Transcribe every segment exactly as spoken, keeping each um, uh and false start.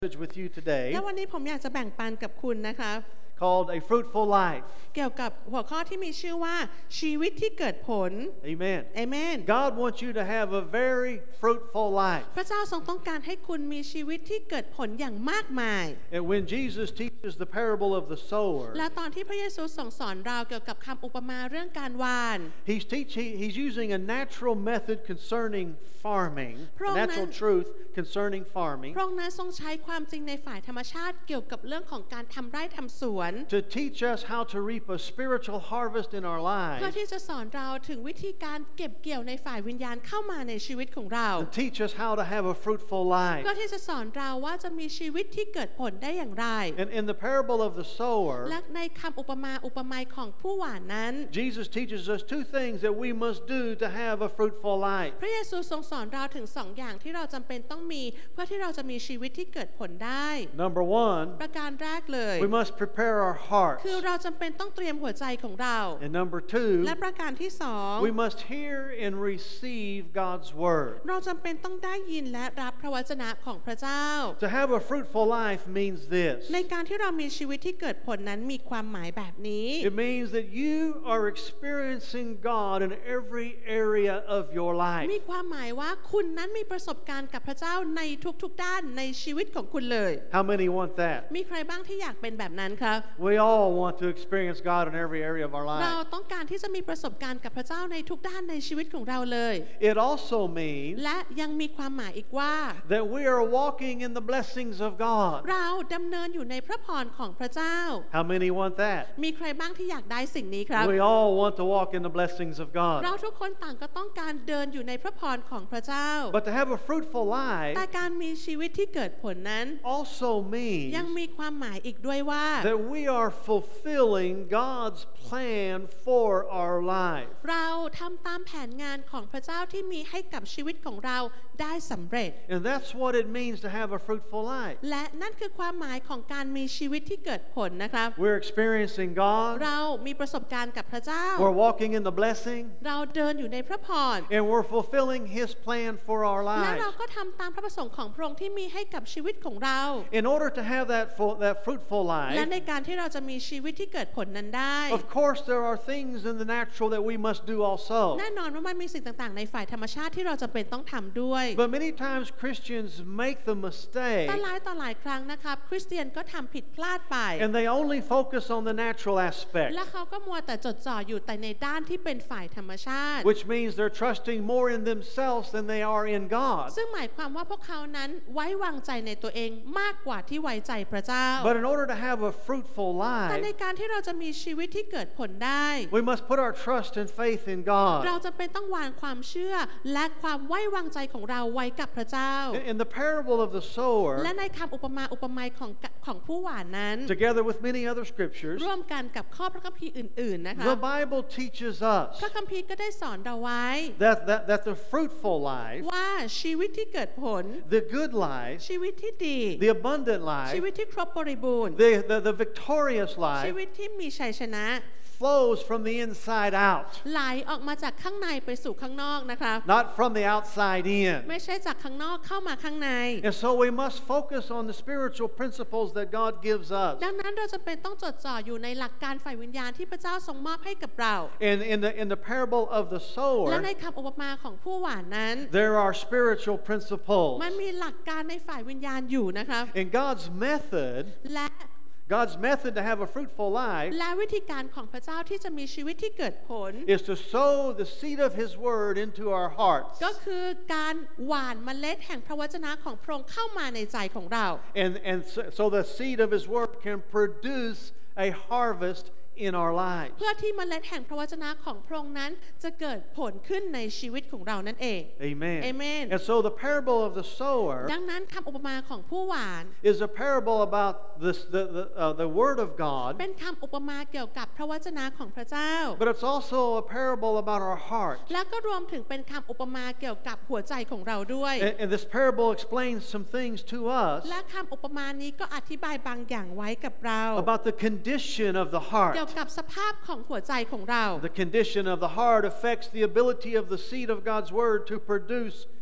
with you today และวันนี้ผมอยากจะแบ่งปันกับคุณนะคะ called A Fruitful Life เกี่ยวกับหัวข้อที่มีชื่อว่าชีวิตที่เกิดผล Amen Amen God wants you to have a very fruitful life พระเจ้าทรงต้องการให้คุณมีชีวิตที่เกิดผลอย่างมากมาย and when Jesus teaches the parable of the sower และตอนที่พระเยซูทรงสอนเราเกี่ยวกับคำอุปมาเรื่องการหว่าน he's teaching he's using a natural method concerning farming natural truth concerning farming พระองค์นั้นทรงใช้ความจริงในฝ่ายธรรมชาติเกี่ยวกับเรื่องของการทำไร่ทำสวน to teach us how to reap a spiritual harvest in our lives เพื่อที่จะสอนเราถึงวิธีการเก็บเกี่ยวในฝ่ายวิญญาณเข้ามาในชีวิตของเรา and teach us how to have a fruitful life เพื่อที่จะสอนเราว่าจะมีชีวิตที่เกิดผลได้อย่างไร and in the parable of the sower และในคำอุปมาอุปไมยของผู้หว่านนั้น Jesus teaches us two things that we must do to have a fruitful life พระเยซูทรงสอนเราถึงสองอย่างที่เราจำเป็นต้องมีเพื่อที่เราจะมีชีวิตที่เกิดผลได้ number one ประการแรกเลย we must prepare our hearts คือเราจำเป็นต้องเตรียมหัวใจของเรา and number two และประการที่สอง we must hear and receive God's word เราจำเป็นต้องได้ยินและรับพระวจนะของพระเจ้า to have a fruitful life means this ในการที่เรามีชีวิตที่เกิดผลนั้นมีความหมายแบบนี้ it means that you are experiencing God in every area of your life มีความหมายว่าคุณนั้นมีประสบการณ์กับพระเจ้าในทุกๆด้านในชีวิตของคุณเลย how many want that มีใครบ้างที่อยากเป็นแบบนั้นครับ we all want to experience God in every area of our เรา life ต้องการที่จะมีประสบการณ์กับพระเจ้าในทุกด้านในชีวิตของเราเลย it also means และยังมีความหมายอีกว่า that we are walking in the blessings of God เราดำเนินอยู่ในพระพรของพระเจ้า how many want that มีใครบ้างที่อยากได้สิ่งนี้ครับ we all want to walk in the blessings of God เราทุกคนต่างก็ต้องการเดินอยู่ในพระพรของพระเจ้า but to have a fruitful life แต่การมีชีวิตที่เกิดผลนั้น also means ยังมีความหมายอีกด้วยว่า that we are fulfilling God's plan for our life เราทำตามแผนงานของพระเจ้าที่มีให้กับชีวิตของเราได้สำเร็จ and that's what it means to have a fruitful life และนั่นคือความหมายของการมีชีวิตที่เกิดผลนะครับ we're experiencing God เรามีประสบการณ์กับพระเจ้า we're walking in the blessing เราเดินอยู่ในพระพร and we're fulfilling His plan for our และเรา lives ก็ทำตามพระประสงค์ของพระองค์ที่มีให้กับชีวิตของเรา in order to have that full, that fruitful และ life ในการที่เราจะมีชีวิตที่เกิดผลนั้นได้ of course there are things in the natural that we must do also แน่นอนว่ามันมีสิ่งต่างๆในฝ่ายธรรมชาติที่เราจำเป็นต้องทำด้วย but many times Christians make the mistake แต่หลายต่อหลายครั้งนะครับคริสเตียนก็ทำผิดพลาดไป and they only focus on the natural aspect และเขาก็มัวแต่จดจ่ออยู่แต่ในด้านที่เป็นฝ่ายธรรมชาติ which means they're trusting more in themselves than they are in God ซึ่งหมายความว่าพวกเขานั้นไว้วางใจในตัวเองมากกว่าที่ไว้ใจพระเจ้า but in order to have a fruitful แต่ life ในการที่เราจะมีชีวิตที่เกิดผลได้ we must put our trust and faith in God เราจะเป็นต้องวางความเชื่อและความไว้วางใจของเราไว้กับพระเจ้า in the parable of the sower และในคำอุปมาอุปไมยของของผู้หว่านนั้น together with many other scriptures ร่วมกันกับข้อพระคัมภีร์อื่นๆนะคะ the Bible teaches us พระคัมภีร์ก็ได้สอนเราไว้ that, that, that the fruitful life ว่าชีวิตที่เกิดผล the good life ชีวิตที่ดี the abundant ชี life วิตที่ครบบริบูรณ์ the, the, the victorious ชี life วิตที่มีชัยชนะ flows from the inside out ไหลออกมาจากข้างในไปสู่ข้างนอกนะคะ not from the outside in ไม่ใช่จากข้างนอกเข้ามาข้างใน and so we must focus on the spiritual principles that God gives us ดังนั้นเราจะเป็นต้องจดจ่ออยู่ในหลักการฝ่ายวิญญาณที่พระเจ้าทรงมอบให้กับเรา and in the, in the parable of the และ sower ในคำอุปมาของผู้หว่านนั้น there are spiritual principles มันมีหลักการในฝ่ายวิญญาณอยู่นะคะ and God's method และ God's method to have a fruitful life และวิธีการของพระเจ้าที่จะมีชีวิตที่เกิดผล is to sow the seed of His word into our hearts ก็คือการหว่านเมล็ดแห่งพระวจนะของพระองค์เข้ามาในใจของเรา and, and so, so the seed of His word can produce a harvest in our lives เพื่อที่เมล็ดแห่งพระวจนะของพระองค์นั้นจะเกิดผลขึ้นในชีวิตของเรานั่นเอง Amen Amen and so the parable of the sower ดังนั้นคำอุปมาของผู้หว่าน is a parable about this, the, the, uh, the word of God เป็นคำอุปมาเกี่ยวกับพระวจนะของพระเจ้า but it's also a parable about our heart และก็รวมถึงเป็นคำอุปมาเกี่ยวกับหัวใจของเราด้วย and, and this parable explains some things to us และคำอุปมานี้ก็อธิบายบางอย่างไว้กับเรา about the condition of the heart เกี่ยวกับสภาพของหัวใจของเรา the condition of the heart affects the ability of the seed of God's word to produce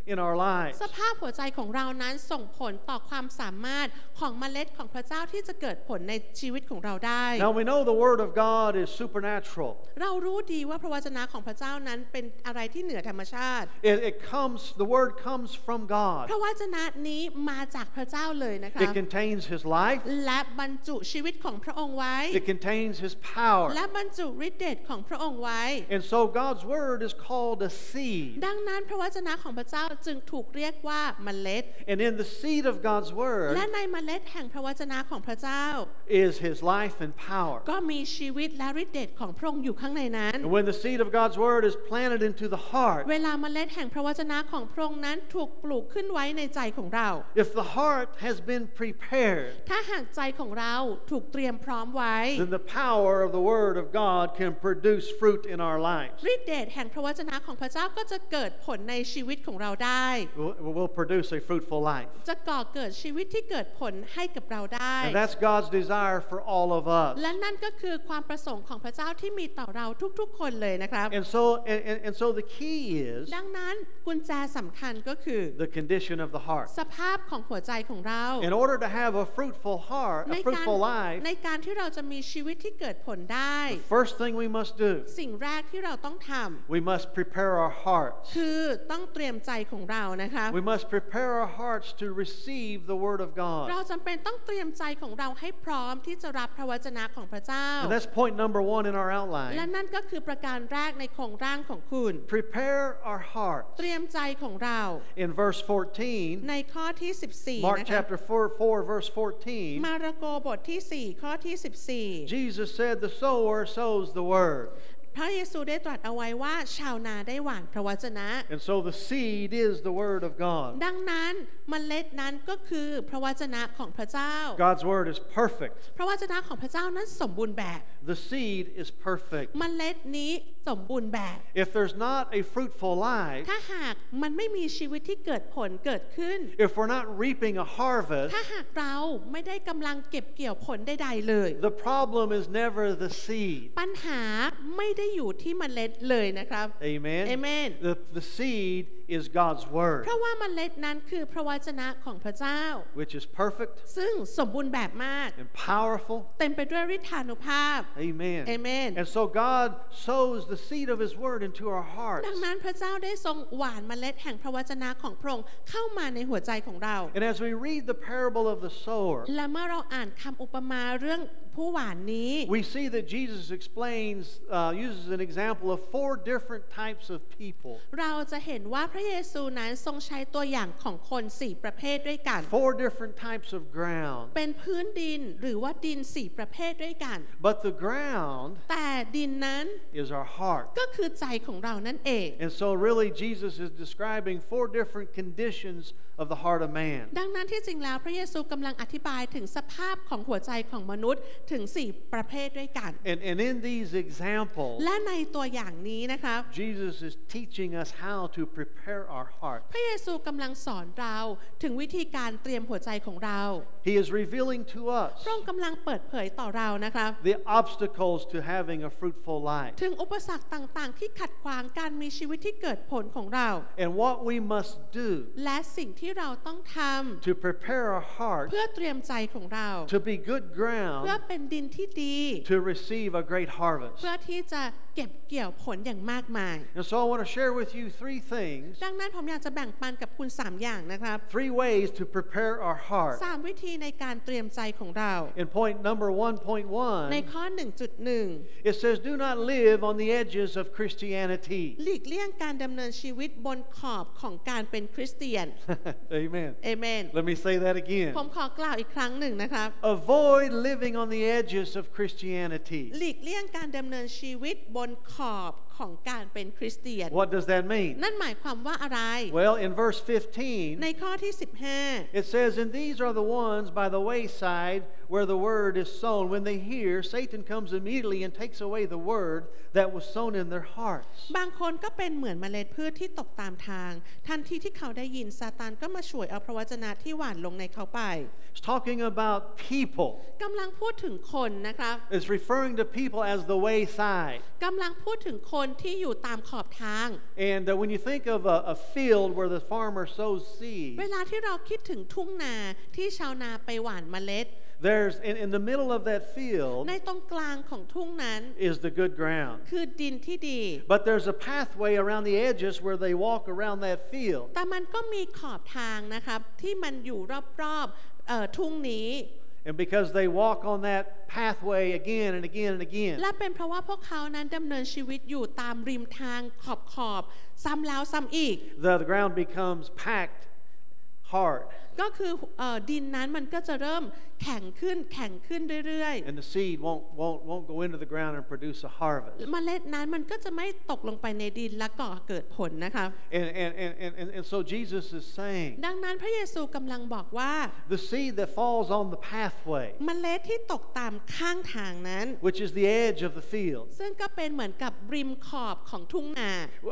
in our lives. สภาพหัวใจของเรานั้นส่งผลต่อความสามารถของเมล็ดของพระเจ้าที่จะเกิดผลในชีวิตของเราได้ Now we know the word of God is supernatural. เรารู้ดีว่าพระวจนะของพระเจ้านั้นเป็นอะไรที่เหนือธรรมชาติ It, it comes, the word comes from God. พระวจนะนี้มาจากพระเจ้าเลยนะคะ It contains His life. และบรรจุชีวิตของพระองค์ไว้ It contains His power. และบรรจุฤทธิ์เดชของพระองค์ไว้ And so God's word is called a seed. ดังนั้นพระวจนะของพระเจ้าจึงถูกเรียกว่าเมล็ด And in the seed of God's word และในเมล็ดแห่งพระวจนะของพระเจ้า is His life and power. ก็มีชีวิตและฤทธิ์เดชของพระองค์อยู่ข้างในนั้น And when the seed of God's word is planted into the heart, เวลาเมล็ดแห่งพระวจนะของพระองค์นั้นถูกปลูกขึ้นไว้ในใจของเรา if the heart has been prepared, ถ้าหากใจของเราถูกเตรียมพร้อมไว้ then the power of the word of God can produce fruit in our lives. ฤทธิ์เดชแห่งพระวจนะของพระเจ้าก็จะเกิดผลในชีวิตของเราได้ Will, will produce a fruitful life. จะก่อเกิดชีวิตที่เกิดผลให้กับเราได้ And that's God's desire for all of us. และนั่นก็คือความประสงค์ของพระเจ้าที่มีต่อเราทุกๆคนเลยนะครับ And so, and, and, and so the key is ดังนั้นกุญแจสำคัญก็คือ the condition of the heart. สภาพของหัวใจของเรา In order to have a fruitful heart, ใน a การ fruitful life, ในการที่เราจะมีชีวิตที่เกิดผลได้ the first thing we must do, สิ่งแรกที่เราต้องท we must prepare our ำ hearts. คือต้องเตรียมใจของเรานะคะ We must prepare our hearts to receive the word of เรา God. จำเป็นต้องเตรียมใจของเราให้พร้อมที่จะรับพระวจนะของพระเจ้า And that's point number one in our และ outline. นั่นก็คือประการแรกในโครงร่างของคุณ Prepare our hearts. เตรียมใจของเรา In verse fourteen, ในข้อที่สิบสี่ Mark นะคะ chapter four, four, verse fourteen, มาระโกบทที่สี่ข้อที่สิบสี่ Jesus said, the sower sows the word. พระเยซูได้ตรัสเอาไว้ว่าชาวนาได้หว่านพระวจนะ And so the seed is the word of God. ดังนั้นเมล็ดนั้นก็คือพระวจนะของพระเจ้า God's word is perfect. พระวจนะของพระเจ้านั้นสมบูรณ์แบบ The seed is perfect. เมล็ดนี้สมบูรณ์แบบ If there's not a fruitful life, ถ้าหากมันไม่มีชีวิตที่เกิดผลเกิดขึ้น if we're not reaping a harvest, ถ้าหากเราไม่ได้กำลังเก็บเกี่ยวผลใดๆเลย the problem is never the seed. ปัญหาไม่ได้อยู่ที่เมล็ดเลยนะครับ Amen. Amen. The, the seed is God's word, เพราะว่าเมล็ดนั้นคือพระวจนะของพระเจ้า which is perfect ซึ่งสมบูรณ์แบบมาก and powerful. เต็มไปด้วยฤทธานุภาพ Amen. Amen. And so God sows the seed of His word into our hearts. ดังนั้นพระเจ้าได้ทรงหว่านเมล็ดแห่งพระวจนะของพระองค์เข้ามาในหัวใจของเรา And as we read the parable of the sower, และเมื่อเราอ่านคำอุปมาเรื่องผู้หว่านนี้ we see that Jesus explains, uh, uses an example of four different types of people. เราจะเห็นว่าพระเยซูนั้นทรงใช้ตัวอย่างของคนสี่ประเภทด้วยกัน Four different types of ground. เป็นพื้นดินหรือว่าดินสี่ประเภทด้วยกัน But the ground แต่ดินนั้น is our heart. ก็คือใจของเรานั่นเอง And so really Jesus is describing four different conditions of the heart of man. ดังนั้นที่จริงแล้วพระเยซูกำลังอธิบายถึงสภาพของหัวใจของมนุษย์ถึงสี่ประเภทด้วยกัน And, and in these examples, และในตัวอย่างนี้นะคะ Jesus is teaching us how to prepare our heart. พระเยซูกำลังสอนเราถึงวิธีการเตรียมหัวใจของเรา He is revealing to us พระองค์กำลังเปิดเผยต่อเรานะคะ the obstacles to having a fruitful life ถึงอุปสรรคต่างๆ ที่ขัดขวางการมีชีวิตที่เกิดผลของเรา and what we must do และสิ่งที่เราต้องท to prepare our ำ heart เพื่อเตรียมใจของเรา to be good เพื่อ ground เป็นดินที่ดี to receive a great harvest. เพื่อที่จะเก็บเกี่ยวผลอย่างมากมาย And so I want to share with you three things, ดังนั้นผมอยากจะแบ่งปันกับคุณสามอย่างนะครับ three ways to prepare our heart. สามวิธีในการเตรียมใจของเรา In point number one point ใน one, ข้อ หนึ่งจุดหนึ่ง it says, do not live on the edges of Christianity. หลีกเลี่ยงการดำเนินชีวิตบนขอบของการเป็นคริสเตียน Amen. เอเมน Let me say that again. ผมขอกล่าวอีกครั้งหนึ่งนะครับ Avoid living on the edges of Christianity. หลีกเลี่ยงการดำเนินชีวิตบนขอบของการเป็นคริสเตียน What does that mean? นั่นหมายความว่าอะไร Well, in verse ใน fifteen, ข้อที่สิบห้า it says, and these are the ones by the wayside where the word is sown. When they hear, Satan comes immediately and takes away the word that was sown in their hearts. บางคนก็เป็นเหมือนเมล็ดพืชที่ตกตามทาง ทันทีที่เขาได้ยินซาตานก็มาฉวยเอาพระวจนะที่หว่านลงในเขาไป It's talking about people. กำลังพูดถึงคนนะครับ It's referring to people as the wayside. กำลังพูดถึงคนที่อยู่ตามขอบทาง And uh, when you think of a, a field where the farmer sows เว seed, ลาที่เราคิดถึงทุ่งนาที่ชาวนาไปหว่านเมล็ด there's in, in the middle of that field ในตรงกลางของทุ่งนั้น is the good ground. คือดินที่ดี But there's a pathway around the edges where they walk around that field. แต่มันก็มีขอบทางนะครับที่มันอยู่รอบๆเอ่อทุ่งนี้ And because they walk on that pathway again and again and again, และเป็นเพราะว่าพวกเขานั้นดำเนินชีวิตอยู่ตามริมทางขอบขอบๆซ้ำแล้วซ้ำอีก the, the ground becomes packed hard. ก็คือเอ่อดินนั้นมันก็จะเริ่มแข็งขึ้นแข็งขึ้นเรื่อย And the seed won't, won't, won't go into the ground and produce a harvest. ๆเมล็ดนั้นมันก็จะไม่ตกลงไปในดินและก่อเกิดผลนะคะ And, and, and, and, and so Jesus is saying, ดังนั้นพระเยซูกำลังบอกว่า the seed that falls on the pathway, เมล็ดที่ตกตามข้างทางนั้น which is the edge of the field, ซึ่งก็เป็นเหมือนกับริมขอบของทุ่งนา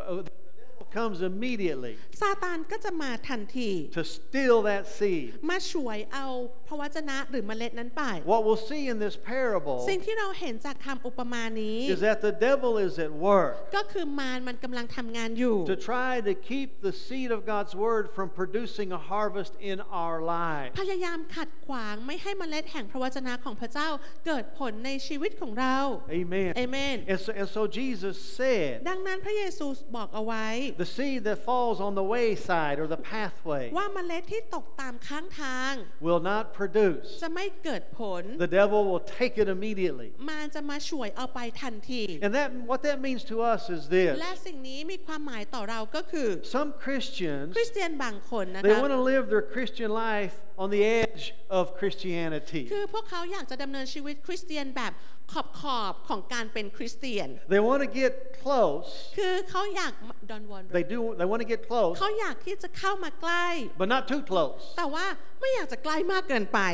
comes immediately ซาตานก็จะมาทันที to steal that seed. มาฉวยเอาพระวจนะหรือเมล็ดนั้นไป What we'll see in this parable สิ่งที่เราเห็นจากคำอุปมานี้ is that the devil is at work ก็คือมารมันกำลังทำงานอยู่ to try to keep the seed of God's word from producing a harvest in our lives. พยายามขัดขวางไม่ให้เมล็ดแห่งพระวจนะของพระเจ้าเกิดผลในชีวิตของเรา Amen. เอเมน And so, and so Jesus said, ดังนั้นพระเยซูบอกเอาไว้ the seed that falls on the wayside or the pathway ว่าเมล็ดที่ตกตามข้างทาง will not produce. จะไม่เกิดผล The devil will take it immediately. มารจะมาฉวยเอาไปทันที And that what that means to us is this. และสิ่งนี้มีความหมายต่อเราก็คือ Some Christians, คริสเตียนบางคนนะ they คะ want to live their Christian life on the edge of Christianity. คือพวกเขาอยากจะดำเนินชีวิตคริสเตียนแบบขอบขอบของการเป็นคริสเตียน They want to get close. คือเขาอยาก don't want They do. They want to get close, เขาอยากที่จะเข้ามาใกล้ but not too close. แต่ว่าไม่อยากจะใกล้มากเกินไป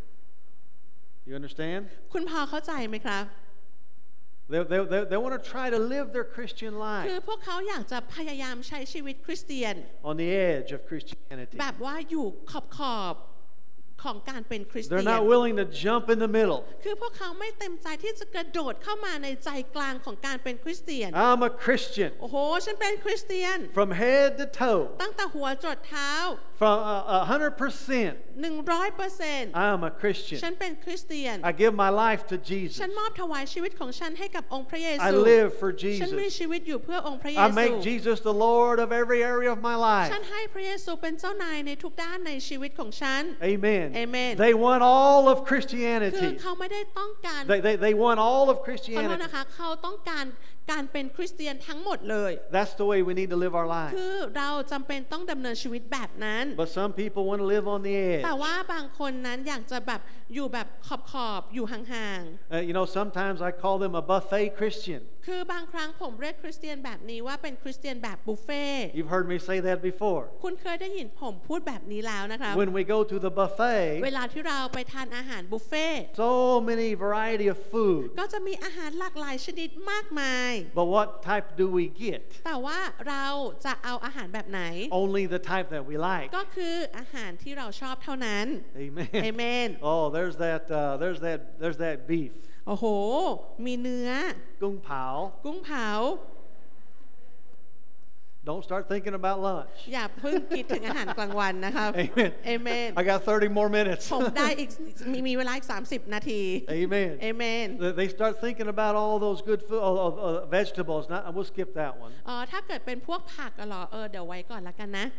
You understand? คุณพอเข้าใจไหมครับ They, they, they, they want to try to live their Christian คือ life พวกเขาอยากจะพยายามใช้ชีวิตคริสเตียน on the edge of Christianity. แบบว่าอยู่ขอบขอบของการเป็นคริสเตี They're ยน not willing to jump in the middle. คือพวกเขาไม่เต็มใจที่จะกระโดดเข้ามาในใจกลางของการเป็นคริสเตียน I'm a Christian โอ้โหฉันเป็นคริสเตียน from head to toe, ตั้งแต่หัวจรดเท้า from a uh, hundred percent. หนึ่งร้อยเปอร์เซ็นต์ I'm a Christian. ฉันเป็นคริสเตียน I give my life to Jesus. ฉันมอบถวายชีวิตของฉันให้กับองค์พระเย I ซู live for ฉันมี Jesus. ชีวิตอยู่เพื่อองค์พระเย I ซู make Jesus the Lord of every area of my ฉัน life. ให้พระเยซูเป็นเจ้านายในทุกด้านในชีวิตของฉัน Amen. Amen. They want all of คือ Christianity. เขาไม่ได้ต้องการ They, they, they want all of ขอโทษ Christianity. นะคะเขาต้องการการเป็นคริสเตียนทั้งหมดเลย That's the way we need to live our lives. คือเราจำเป็นต้องดำเนินชีวิตแบบนั้น But some people want to live on the edge. แต่ว่าบางคนนั้นอยากจะแบบอยู่แบบขอบขอบๆอยู่ห่าง Uh, you know, sometimes I call them a buffet Christian. ๆ คือบางครั้งผมเรียกคริสเตียนแบบนี้ว่าเป็นคริสเตียนแบบบุฟเฟ่ต์ You've heard me say that before. คุณเคยได้ยินผมพูดแบบนี้แล้วนะคะ When we go to the เว buffet, ลาที่เราไปทานอาหารบุฟเฟ่ต์ so many variety of food. ก็จะมีอาหารหลากหลายชนิดมากมาย But what type do we get? แต่ว่าเราจะเอาอาหารแบบไหน Only the type that we like. ก็คืออาหารที่เราชอบเท่านั้น Amen. เอเมน Oh, there's that. Uh, there's that. There's that beef. โอ้โห มีเนื้อ Gung pao. กุ้งเผา Don't start thinking about lunch. อย่าเพิ่งคิดถึงอาหารกลางวันนะครับ Amen. เอเมน I got thirty more minutes. ผมได้อีกมีมีเวลาอีกสามสิบนาที Amen. เอเมน They- They start thinking about all those good food, oh, oh, uh, vegetables. Not, we'll skip that one. เออถ้าเกิดเป็นพวกผักอะเหรอเออเดี๋ยวไว้ก่อนละกันนะ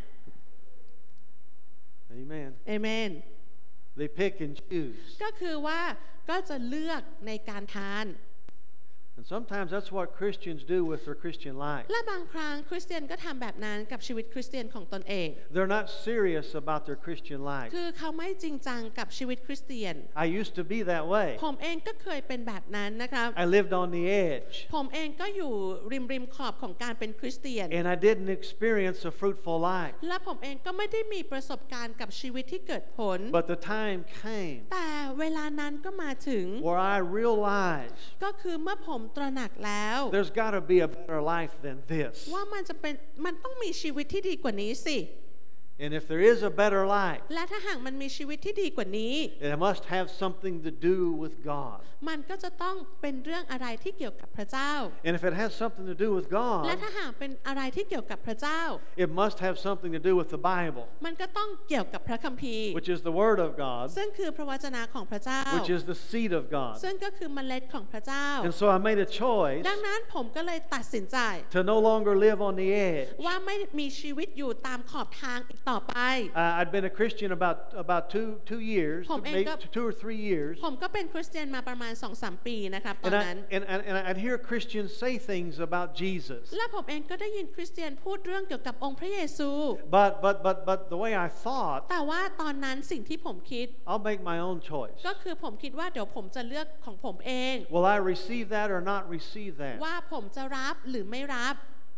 Amen. เอเมน They pick and choose. ก็คือว่าก็จะเลือกในการทาน And sometimes that's what Christians do with their Christian life. และบางครั้งคริสเตียนก็ทำแบบนั้นกับชีวิตคริสเตียนของตนเอง They're not serious about their Christian life. คือเขาไม่จริงจังกับชีวิตคริสเตียน I used to be that way. ผมเองก็เคยเป็นแบบนั้นนะครับ I lived on the edge. ผมเองก็อยู่ริมริมขอบของการเป็นคริสเตียน And I didn't experience a fruitful life. และผมเองก็ไม่ได้มีประสบการณ์กับชีวิตที่เกิดผล But the time came แต่เวลานั้นก็มาถึง where I realized ก็คือเมื่อผมตระหนักแล้ว there's got to be a better life than this. ว่ามันจะเป็นมันต้องมีชีวิตที่ดีกว่านี้สิ And if there is a better life, และถ้าหากมันมีชีวิตที่ดีกว่านี้ it must have something to do with God. มันก็จะต้องเป็นเรื่องอะไรที่เกี่ยวกับพระเจ้า And if it has something to do with และ God, ถ้าหากเป็นอะไรที่เกี่ยวกับพระเจ้า it must have something to do with the Bible, มันก็ต้องเกี่ยวกับพระคัมภีร์ which is the Word of God, ซึ่งคือพระวจนะของพระเจ้า which is the seed of God. ซึ่งก็คือเมล็ดของพระเจ้า And so I made a choice ดังนั้นผมก็เลยตัดสินใจ to no longer live on the edge. ว่าไม่มีชีวิตอยู่ตามขอบทางอีกต่อไป Uh, I'd been a Christian about about two two years, ผมเอง maybe ก็ two or three years, ผมก็เป็นคริสเตียนมาประมาณ สองสาม ปีนะครับตอน and นั้น I and, and, and I'd hear Christians say things about Jesus. และผมเองก็ได้ยินคริสเตียนพูดเรื่องเกี่ยวกับองค์พระเยซู But but but but the way I thought, แต่ว่าตอนนั้นสิ่งที่ผมคิด I'll make my own choice. ก็คือผมคิดว่าเดี๋ยวผมจะเลือกของผมเอง Will I receive that or not receive that? ว่าผมจะรับหรือไม่รับ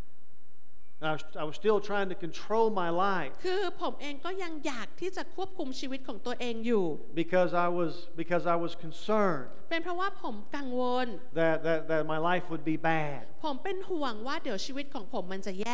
I was, I was still trying to control my life คือผมเองก็ยังอยากที่จะควบคุมชีวิตของตัวเองอยู่ because I was because I was concerned เป็นเพราะว่าผมกังวล that that, that my life would be bad. ผมเป็นห่วงว่าเดี๋ยวชีวิตของผมมันจะแย่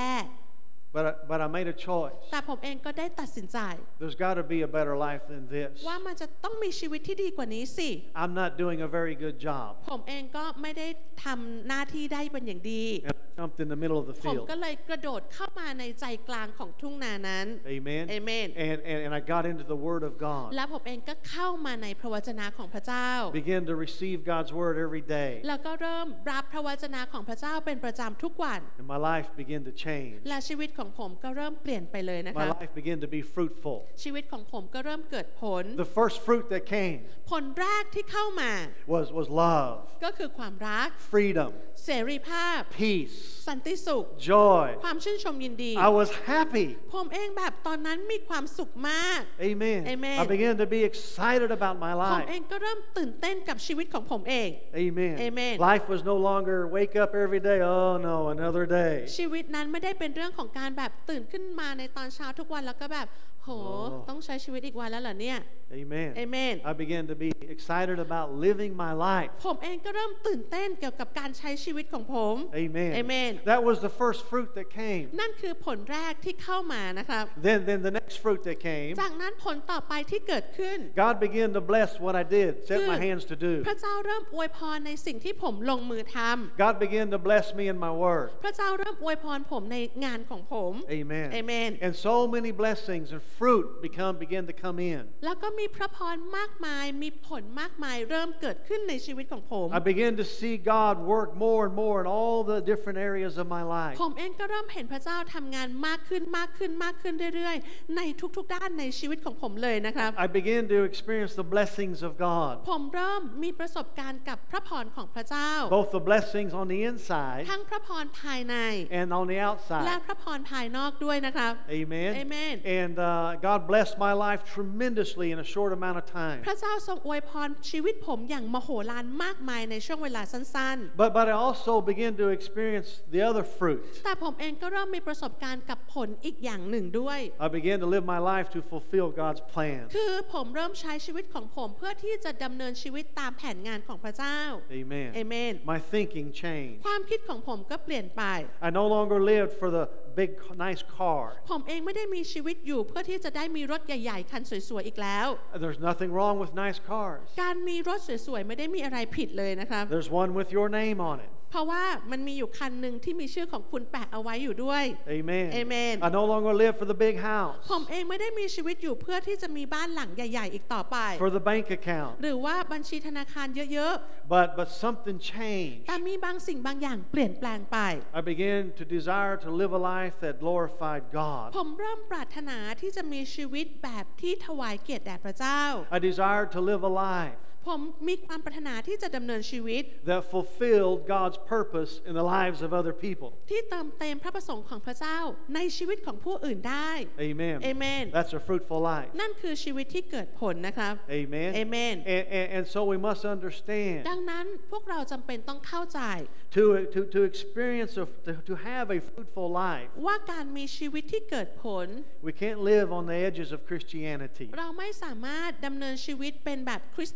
But I, but I made a choice. แต่ผมเองก็ได้ตัดสินใจ There's got to be a better life than this. ว่ามันจะต้องมีชีวิตที่ดีกว่านี้สิ I'm not doing a very good job. ผมเองก็ไม่ได้ทำหน้าที่ได้เป็นอย่างดี And I jumped in the middle of the ผม field. ก็เลยกระโดดเข้ามาในใจกลางของทุ่งนานั้น Amen. Amen. And, and and I got into the Word of God. และผมเองก็เข้ามาในพระวจนะของพระเจ้า Begin to receive God's Word every day. แล้วก็เริ่มรับพระวจนะของพระเจ้าเป็นประจำทุกวัน And my life began to change. และชีวิตของผมก็เริ่มเปลี่ยนไปเลยนะ My คะ life began to be fruitful. ชีวิตของผมก็เริ่มเกิดผล The first fruit that came ผลแรกที่เข้ามา was was love, ก็คือความรัก freedom, เสรีภาพ peace, สันติสุข joy. ความชื่นชมยินดี I was happy. ผมเองแบบตอนนั้นมีความสุขมาก Amen. Amen. I began to be excited about my ผมเอ life. งก็เริ่มตื่นเต้นกับชีวิตของผมเอง Amen. Amen. Life was no longer wake up every day. Oh no, another day. ชีวิตนั้นไม่ได้เป็นเรื่องของการแบบตื่นขึ้นมาในตอนเช้าทุกวันแล้วก็แบบโห ต้องใช้ชีวิตอีกวันแล้วเหรอเนี่ย Amen. Amen. I began to be excited about living my life. ผมเองก็เริ่มตื่นเต้นเกี่ยวกับการใช้ชีวิตของผม Amen. Amen. That was the first fruit that came. นั่นคือผลแรกที่เข้ามานะครับ Then then the next fruit that came, จากนั้นผลต่อไปที่เกิดขึ้น God began to bless what I did, set คือ my hands to do. พระเจ้าเริ่มอวยพรในสิ่งที่ผมลงมือทำ God began to bless me in my work. พระเจ้าเริ่มอวยพรผมในงานของผม Amen. Amen. And so many blessings and fruit become begin to come in. แล้วก็มีพระพรมากมายมีผลมากมายเริ่มเกิดขึ้นในชีวิตของผม I began to see God work more and more in all the different areas of my life. ผมเองก็เริ่มเห็นพระเจ้าทำงานมากขึ้นมากขึ้นมากขึ้นเรื่อยๆในทุกๆด้านในชีวิตของผมเลยนะครับ I began to experience the blessings of God, ผมเริ่มมีประสบการณ์กับพระพรของพระเจ้า both the blessings on the inside ทั้งพระพรภายใน and on the และ outside. พระพรภายนอกด้วยนะครับ Amen. Amen. And uh, God blessed my life tremendously in a short amount of time. พระเจ้าทรงอวยพรชีวิตผมอย่างมโหฬารมากมายในช่วงเวลาสั้น But but I also began to experience the other fruit. ๆ แต่ผมเองก็เริ่มมีประสบการณ์กับผลอีกอย่างหนึ่งด้วย I began to live my life to fulfill God's plan. คือผมเริ่มใช้ชีวิตของผมเพื่อที่จะดำเนินชีวิตตามแผนงานของพระเจ้า Amen. Amen. My thinking changed. ความคิดของผมก็เปลี่ยนไป I no longer lived for the big nice car. ผมเองไม่ได้มีชีวิตอยู่เพื่อที่จะได้มีรถใหญ่ๆคันสวยๆอีกแล้ว There's nothing wrong with nice cars. การมีรถสวยๆไม่ได้มีอะไรผิดเลยนะครับ There's one with your name on it. เพราะว่ามันมีอยู่คันหนึ่งที่มีชื่อของคุณแปะเอาไว้อยู่ด้วย Amen. Amen. I no longer live for the big house, ผมเองไม่ได้มีชีวิตอยู่เพื่อที่จะมีบ้านหลังใหญ่ๆอีกต่อไป for the bank account. หรือว่าบัญชีธนาคารเยอะ But but something ๆ changed. แต่มีบางสิ่งบางอย่างเปลี่ยนแปลงไป I began to desire to live a life that glorified God. ผมเริ่มปรารถนาที่จะมีชีวิตแบบที่ถวายเกียรติแด่พระเจ้า I desired to live a life ผมมีความปรารถนาที่จะดำเนินชีวิต that fulfilled God's purpose in the lives of other people. ที่เติมเต็มพระประสงค์ของพระเจ้าในชีวิตของผู้อื่นได้ Amen. Amen. That's a fruitful life. นั่นคือชีวิตที่เกิดผลนะครับ Amen. Amen. And, and, and so we must understand ดังนั้นพวกเราจำเป็นต้องเข้าใจ to, to, to experience, a, to, to have a fruitful life, ว่าการมีชีวิตที่เกิดผล we can't live on the edges of Christianity. เราไม่สามารถดำเนินชีวิตเป็นแบบคริสเตียนแ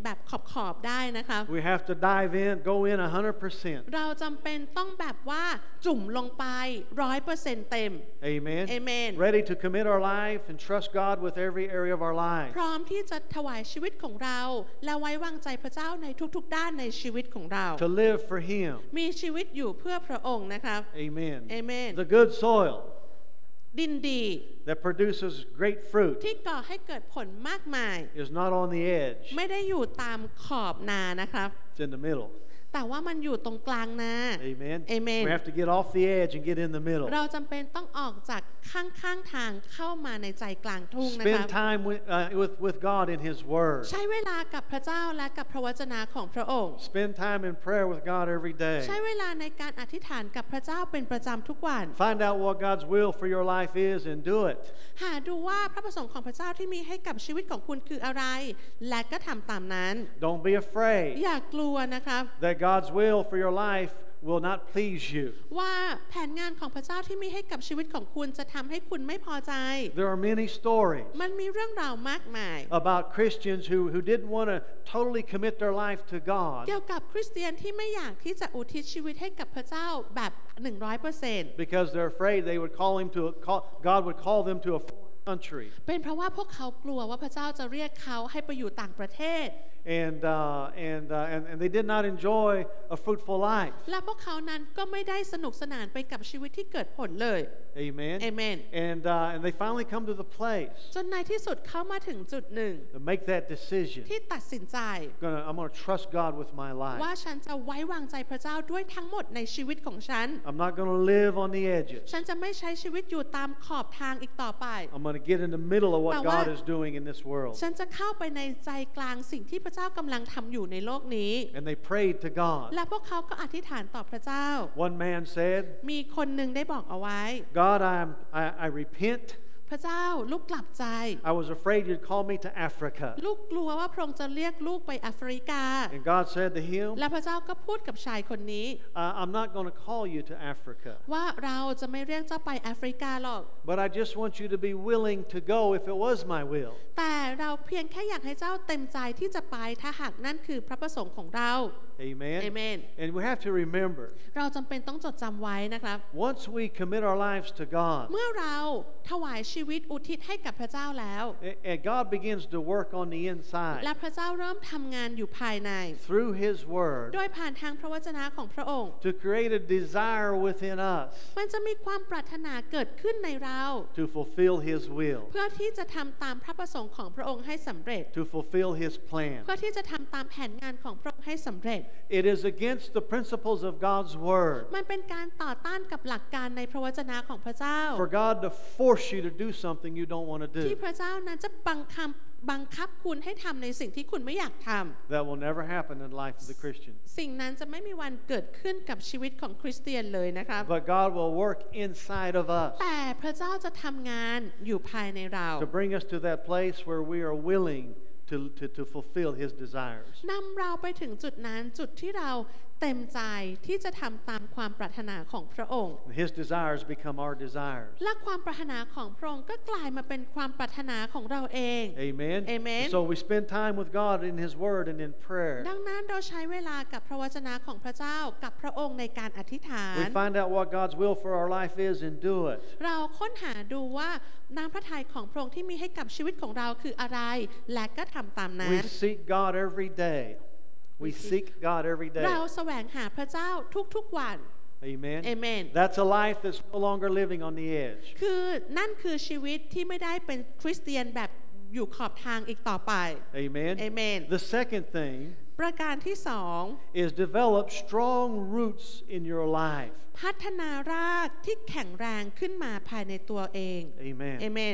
แบบขอบๆได้นะคะ We have to dive in, go in one hundred percent. เราจำเป็นต้องแบบว่าจุ่มลงไป ร้อยเปอร์เซ็นต์ เต็ม Amen. Amen. Ready to commit our life and trust God with every area of our life. พร้อมที่จะถวายชีวิตของเราและไว้วางใจพระเจ้าในทุกๆด้านในชีวิตของเรา To live for Him. มีชีวิตอยู่เพื่อพระองค์นะครับ Amen. Amen. The good soil ดินดี that produces great fruit ที่ก่อให้เกิดผลมากมาย is not on the edge. ไม่ได้อยู่ตามขอบนานะครับ It's in the middle. แต่ว่ามันอยู่ตรงกลางนา Amen. Amen. We have to get off the edge and get in the middle. เราจำเป็นต้องออกจากข้างๆทางเข้ามาในใจกลางทุ่งนะครับ Spend time with, uh, with, with God in His Word. ใช้เวลากับพระเจ้าและกับพระวจนะของพระองค์ Spend time in prayer with God every day. ใช้เวลาในการอธิษฐานกับพระเจ้าเป็นประจำทุกวัน Find out what God's will for your life is and do it. หาดูว่าพระประสงค์ของพระเจ้าที่มีให้กับชีวิตของคุณคืออะไร และก็ทำตามนั้น Don't be afraid อย่ากลัวนะครับ that God's will for your life will not please you. ว่าแผนงานของพระเจ้าที่มีให้กับชีวิตของคุณจะทำให้คุณไม่พอใจ There are many stories มันมีเรื่องราวมากมาย about Christians who, who didn't want to totally commit their life to God เกี่ยวกับคริสเตียนที่ไม่อยากที่จะอุทิศชีวิตให้กับพระเจ้าแบบ หนึ่งร้อยเปอร์เซ็นต์ because they're afraid they would call him to a, call, God would call them to a foreign country. เป็นเพราะว่าพวกเขากลัวว่าพระเจ้าจะเรียกเขาให้ไปอยู่ต่างประเทศ And, uh, and, uh, and, and they did not enjoy a fruitful life. และพวกเขานั้นก็ไม่ได้สนุกสนานไปกับชีวิตที่เกิดผลเลย Amen. Amen. And, uh, and they finally come to the place จนในที่สุดเขามาถึงจุดหนึ่ง to make that decision. ที่ตัดสินใจ Gonna, I'm going to trust God with my ว่า life. ฉันจะไว้วางใจพระเจ้าด้วยทั้งหมดในชีวิตของฉัน I'm not going to live on the edges. ฉันจะไม่ใช้ชีวิตอยู่ตามขอบทางอีกต่อไป I'm going to get in the middle of what แต่ว่า God is doing in this world. ฉันจะเข้าไปในใจกลางสิ่งที่พระเจ้ากำลังทำอยู่ในโลกนี้ And they prayed to God. และพวกเขาก็อธิษฐานต่อพระเจ้า One man said, มีคนหนึ่งได้บอกเอาไว้ God, I'm, I, I repent. พระเจ้าลูกกลับใจ I was afraid you'd call me to Africa. ลูกกลัวว่าพระองค์จะเรียกลูกไปแอฟริกา And God said to him, และพระเจ้าก็พูดกับชายคนนี้ uh, I'm not going to call you to Africa, ว่าเราจะไม่เรียกเจ้าไปแอฟริกาหรอก but I just want you to be willing to go if it was my will. แต่เราเพียงแค่อยากให้เจ้าเต็มใจที่จะไปถ้าหากนั่นคือพระประสงค์ของเรา Amen. Amen. And we have to remember, เราจำเป็นต้องจดจำไว้นะครับ once we commit our lives to God, เมื่อเราถวายชีวิตอุทิศให้กับพระเจ้าแล้ว and God begins to work on the และ inside พระเจ้าเริ่มทำงานอยู่ภายใน through His โด Word ยผ่านทางพระวจนะของพระองค์ to create a desire within us มันจะมีความปรารถนาเกิดขึ้นในเรา to fulfill His will, เพื่อที่จะทำตามพระประสงค์ของพระองค์ให้สำเร็จ to fulfill His plan. เพื่อที่จะทำตามแผนงานของพระองค์ให้สำเร็จ It is against the principles of God's Word มันเป็นการต่อต้านกับหลักการในพระวจนะของพระเจ้า for God to force you to do something you don't want to ที่ do. พระเจ้านั้นจะบังคับบังคับคุณให้ทำในสิ่งที่คุณไม่อยากท That will never happen in the life of the Christian. ำสิ่งนั้นจะไม่มีวันเกิดขึ้นกับชีวิตของคริสเตียนเลยนะครับ But God will work inside of us แต่พระเจ้าจะทำงานอยู่ภายในเรา to bring us to that place where we are willing to, to, to fulfill His desires. นำเราไปถึงจุดนั้นจุดที่เราเต็มใจที่จะทำตามความปรารถนาของพระองค์ And His desires become our desires. และความปรารถนาของพระองค์ก็กลายมาเป็นความปรารถนาของเราเอง Amen. Amen. So we spend time with God in His Word and in prayer. ดังนั้นเราใช้เวลากับพระวจนะของพระเจ้ากับพระองค์ในการอธิษฐาน We find out what God's will for our life is and do it. เราค้นหาดูว่าน้ำพระทัยของพระองค์ที่มีให้กับชีวิตของเราคืออะไรและก็ทำตามนั้น We seek God every day. We seek God every เรา day. แสวงหาพระเจ้าทุกๆวัน Amen. Amen. That's a life that's no longer living on the edge. คือนั่นคือชีวิตที่ไม่ได้เป็นคริสเตียนแบบอยู่ขอบทางอีกต่อไป Amen. Amen. The second thing ประการที่สอง is develop strong roots in your life. พัฒนารากที่แข็งแรงขึ้นมาภายในตัวเอง Amen. Amen.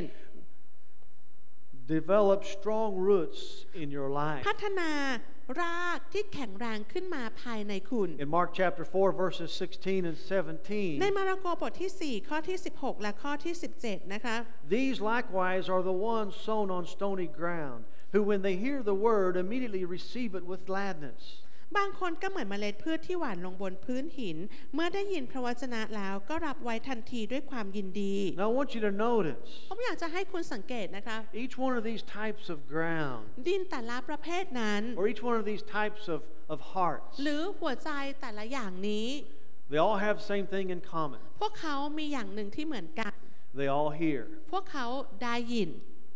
Develop strong roots in your life. พัฒนารากที่แข็งแรงขึ้นมาภายในคุณ In Mark chapter four, verses sixteen and seventeen, ในมาระโกบทที่สี่ข้อที่สิบหกและข้อที่สิบเจ็ดนะคะ these likewise are the ones sown on stony ground, who when they hear the word immediately receive it with gladness. บางคนก็เหมือนเมล็ดพืชที่หว่านลงบนพื้นหินเมื่อได้ยินพระวจนะแล้วก็รับไว้ทันทีด้วยความยินดี Now I want you to notice ผมอยากจะให้คุณสังเกตนะคะ each one of these types of ground ดินแต่ละประเภทนั้น or each one of these types of, of hearts, หรือหัวใจแต่ละอย่างนี้ they all have the same thing in common. พวกเขามีอย่างหนึ่งที่เหมือนกัน They all hear. พวกเขาได้ยิน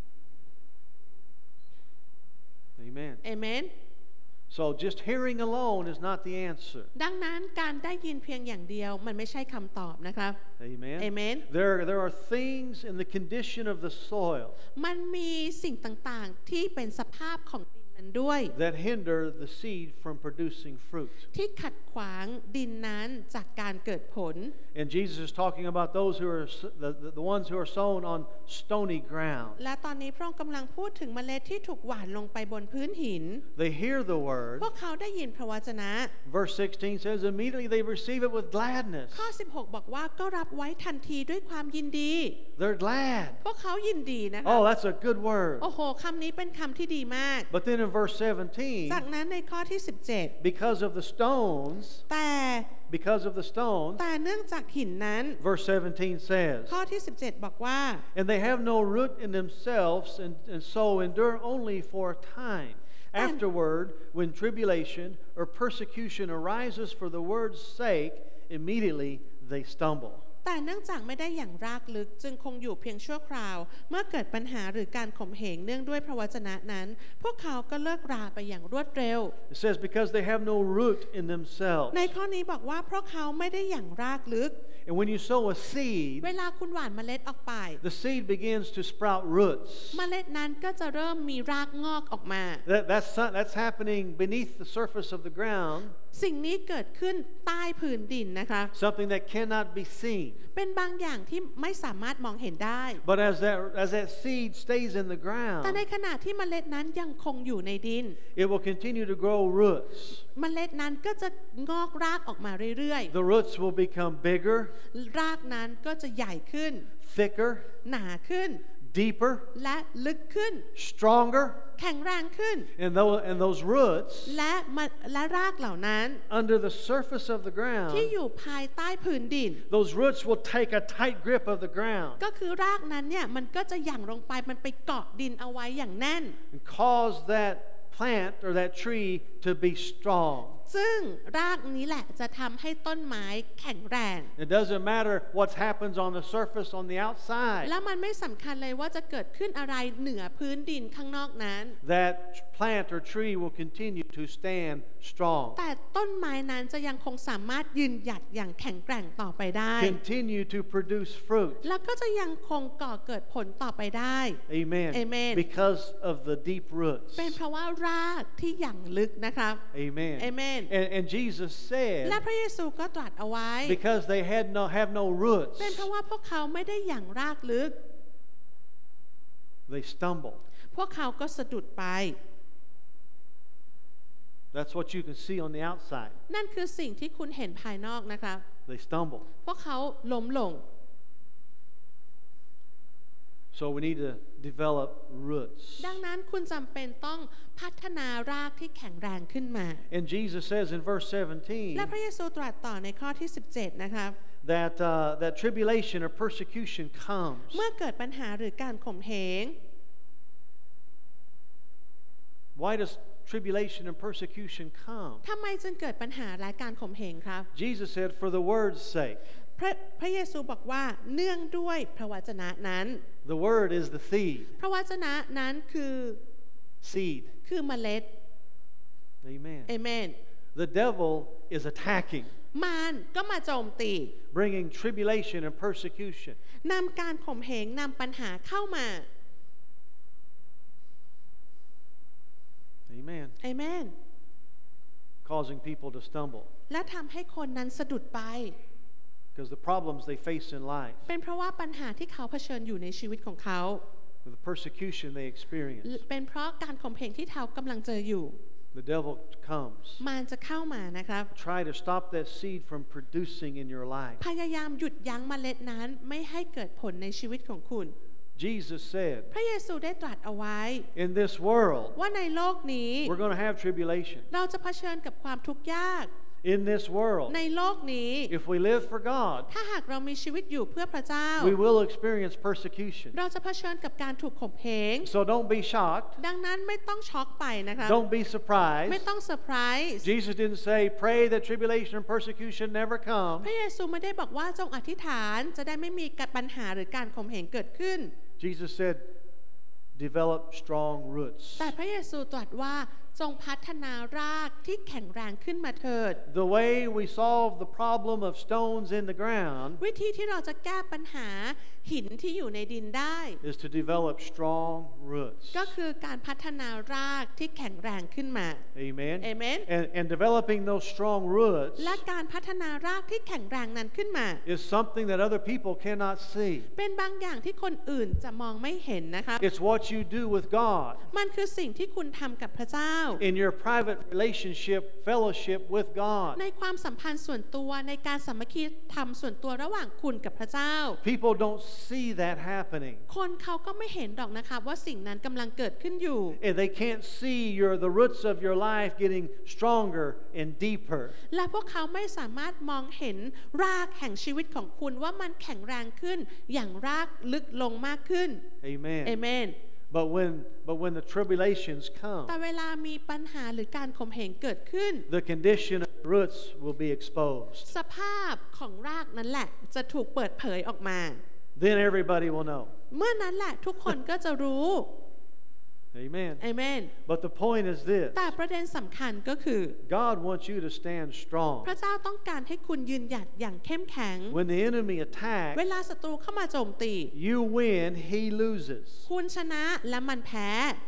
Amen. เอเมน So just hearing alone is not the answer. ดังนั้นการได้ยินเพียงอย่างเดียวมันไม่ใช่คำตอบนะครับ Amen. เอเมน There, there are things in the condition of the soil มันมีสิ่งต่างๆที่เป็นสภาพของดินนั้นด้วย that hinder the seed from producing fruit. ที่ขัดขวางดินนั้นจากการเกิดผล And Jesus is talking about those who are the, the, the ones who are sown on stony ground. และตอนนี้พระองค์กำลังพูดถึงเมล็ดที่ถูกหว่านลงไปบนพื้นหิน They hear the word. พวกเขาได้ยินพระวจนะ Verse sixteen says, immediately they receive it with gladness. ข้อสิบหกบอกว่าก็รับไว้ทันทีด้วยความยินดี They're glad. พวกเขายินดีนะคะ Oh, that's a good word. โอ้โหคำนี้เป็นคำที่ดีมาก But then in verse seventeen, จากนั้นในข้อที่สิบเจ็ด because of the stones, แต่ because of the stones, แต่เนื่องจากหินนั้น verse seventeen says, ข้อที่สิบเจ็ดบอกว่า and they have no root in themselves, and, and so endure only for a time. Afterward, when tribulation or persecution arises for the word's sake, immediately they stumble. แต่เนื่องจากไม่ได้อย่างรากลึกจึงคงอยู่เพียงชั่วคราวเมื่อเกิดปัญหาหรือการข่มเหงเนื่องด้วยพระวจนะนั้นพวกเขาก็เลิกราไปอย่างรวดเร็ว It says because they have no root in themselves. ในข้อนี้บอกว่าเพราะเขาไม่ได้อย่างรากลึก And when you sow a seed, เวลาคุณหว่านเมล็ดออกไป the seed begins to sprout roots. เมล็ดนั้นก็จะเริ่มมีรากงอกออกมา That, that's, that's happening beneath the surface of the ground, สิ่งนี้เกิดขึ้นใต้พื้นดินนะคะ something that cannot be seen. เป็นบางอย่างที่ไม่สามารถมองเห็นได้ But as that, as that seed stays in the แต่ใน ground, ขณะที่เมล็ดนั้นยังคงอยู่ในดิน it will continue to grow roots. เมล็ดนั้นก็จะงอกรากออกมาเรื่อย The roots will become bigger, ๆ รากนั้นก็จะใหญ่ขึ้น thicker, หนาขึ้น deeper, และลึกขึ้น stronger. แข็งแรงขึ้น And those, and those roots และมะและรากเหล่านั้น under the surface of the ที่ ground, อยู่ภายใต้พื้นดิน those roots will take a tight grip of the ground ก็คือรากนั้นเนี่ยมันก็จะหยั่งลงไปมันไปเกาะดินเอาไว้อย่างแน่น and cause that plant or that tree to be strong. ซึ่งรากนี้แหละจะทำให้ต้นไม้แข็งแรง It doesn't matter what happens on the surface on the outside. และมันไม่สำคัญเลยว่าจะเกิดขึ้นอะไรเหนือพื้นดินข้างนอกนั้น That plant or tree will continue to stand strong. แต่ต้นไม้นั้นจะยังคงสามารถยืนหยัดอย่างแข็งแกร่งต่อไปได้ Continue to produce fruit. แล้วก็จะยังคงก่อเกิดผลต่อไปได้ Amen. Amen. Because of the deep roots. เป็นเพราะว่ารากที่อย่างลึกนะครับ Amen. Amen. And, and Jesus และ said, พระเยซูก็ตรัสเอาไว้ because they had no have no roots, เป็นเพราะว่าพวกเขาไม่ได้อย่างรากลึก they stumble. พวกเขาก็สะดุดไป That's what you can see on the outside. นั่นคือสิ่งที่คุณเห็นภายนอกนะครับ They stumble. พวกเขาล้มลง So we need to develop roots. ดังนั้นคุณจำเป็นต้องพัฒนารากที่แข็งแรงขึ้นมา And Jesus says in verse seventeen และพระเยซูตรัสต่อในข้อที่สิบเจ็ดนะครับ that uh, that tribulation or persecution comes. เมื่อเกิดปัญหาหรือการข่มเหง Why does tribulation and persecution come? ทำไมจึงเกิดปัญหาและการข่มเหงครับ Jesus said, for the word's sake. พระพระเยซูบอกว่าเนื่องด้วยพระวจนะนั้น The word is the seed. พระวจนะนั้นคือ Seed. คือเมล็ด Amen. เอเมน The devil is attacking, มารก็มาโจมตี bringing tribulation and persecution. นำการข่มเหงนำปัญหาเข้ามา Amen. เอเมน Causing people to stumble. และทำให้คนนั้นสะดุดไป Because the problems they face in life, เป็นเพราะว่าปัญหาที่เขาเผชิญอยู่ในชีวิตของเขา the persecution they experience, เป็นเพราะการข่มเหงที่เขากำลังเจออยู่ the devil comes. มารจะเข้ามานะครับ Try to stop that seed from producing in your life. พยายามหยุดยั้งเมล็ดนั้นไม่ให้เกิดผลในชีวิตของคุณ Jesus said, พระเยซูได้ตรัสเอาไว้ in this world, ว่าในโลกนี้ we're going to have tribulation. เราจะเผชิญกับความทุกข์ยาก In this world, ในโลกนี้ if we live for God, ถ้าหากเรามีชีวิตอยู่เพื่อพระเจ้า we will experience persecution. เราจะเผชิญกับการถูกข่มเหง So don't be shocked. ดังนั้นไม่ต้องช็อกไปนะคะ Don't be surprised. ไม่ต้องเซอร์ไพรส์ Jesus didn't say, pray that tribulation and persecution never come. พระเยซูไม่ได้บอกว่าจงอธิษฐานจะได้ไม่มีปัญหาหรือการข่มเหงเกิดขึ้น Jesus said, develop strong roots. แต่พระเยซูตรัสว่าจงพัฒนารากที่แข็งแรงขึ้นมาเถิด The way we solve the problem of stones in the ground วิธีที่เราจะแก้ปัญหาหินที่อยู่ในดินได้ is to develop strong roots. ก็คือการพัฒนารากที่แข็งแรงขึ้นมา Amen. Amen. And, and developing those strong roots และการพัฒนารากที่แข็งแรงนั้นขึ้นมา is something that other people cannot see. เป็นบางอย่างที่คนอื่นจะมองไม่เห็นนะคะ It's what you do with God มันคือสิ่งที่คุณทำกับพระเจ้า in your private relationship, fellowship with God. ในความสัมพันธ์ส่วนตัวในการสามัคคีธรรมส่วนตัวระหว่างคุณกับพระเจ้า People don't see that happening. คนเขาก็ไม่เห็นหรอกนะคะว่าสิ่งนั้นกำลังเกิดขึ้นอยู่ And they can't see your the roots of your life getting stronger and deeper. และพวกเขาไม่สามารถมองเห็นรากแห่งชีวิตของคุณว่ามันแข็งแรงขึ้นอย่างรากลึกลงมากขึ้น Amen. เอเมน But when but when the tribulations แต่ come, เวลามีปัญหาหรือการข่มเหงเกิดขึ้น the condition of the roots will be exposed. สภาพของรากนั้นแหละจะถูกเปิดเผยออกมา Then everybody will know. เมื่อนั้นแหละทุกคนก็จะรู้ Amen. เอเมน But the point is this. แต่ประเด็นสำคัญก็คือ God wants you to stand พ strong. ระเจ้าต้องการให้คุณยืนหยัดอย่างเข้มแข็ง When the enemy เว attacks, ลาศัตรูเข้ามาโจมตี you win, he loses. คุณชนะและมันแพ้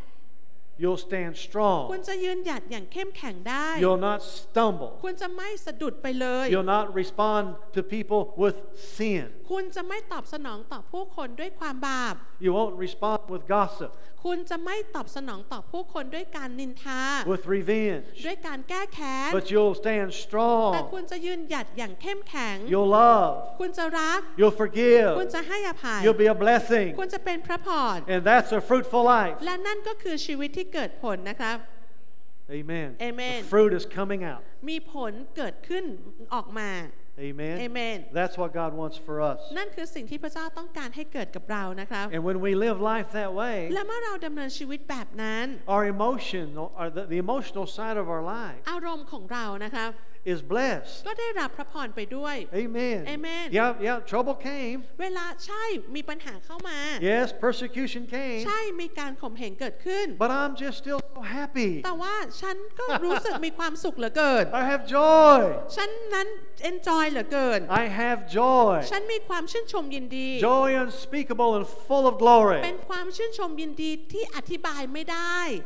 You'll stand คุณ strong. จะยืนหยัดอย่างเข้มแข็งได้ You'll not stumble. คุณจะไม่สะดุดไปเลย You'll not respond to people with sin. คุณจะไม่ตอบสนองต่อผู้คนด้วยความบาป You won't respond with gossip, คุณจะไม่ตอบสนองต่อผู้คนด้วยการนินทา with revenge. ด้วยการแก้แค้น But you'll stand แต่คุ strong. ณจะยืนหยัดอย่างเข้มแข็ง You'll love. คุณจะรัก You'll forgive. คุณจะให้อภัย You'll be a blessing. คุณจะเป็นพระพร And that's a fruitful life. และนั่นก็คือชีวิตที่เกิดผลนะครับ Amen. Amen. The fruit is coming out. มีผลเกิดขึ้นออกมา Amen. Amen. That's what God wants for us. นั่นคือสิ่งที่พระเจ้าต้องการให้เกิดกับเรานะครับ And when we live life that way, และเมื่อเราดำเนินชีวิตแบบนั้น our emotion, or the, the emotional side of our life อารมณ์ของเรานะครับ is blessed. ก็ได้รับพระพรไปด้วย Amen. Amen. Yeah, yeah, trouble came. เวลาใช่มีปัญหาเข้ามา Yes, persecution came. ใช่มีการข่มเหงเกิดขึ้น But I'm just still so happy. แต่ว่าฉันก็รู้สึกมีความสุขเหลือเกิน I have joy. ฉันนั้น enjoy เหลือเกิน I have joy. ฉันมีความชื่นชมยินดี Joy unspeakable and full of glory. เป็นความชื่นชมยินดีที่อธิบายไม่ได้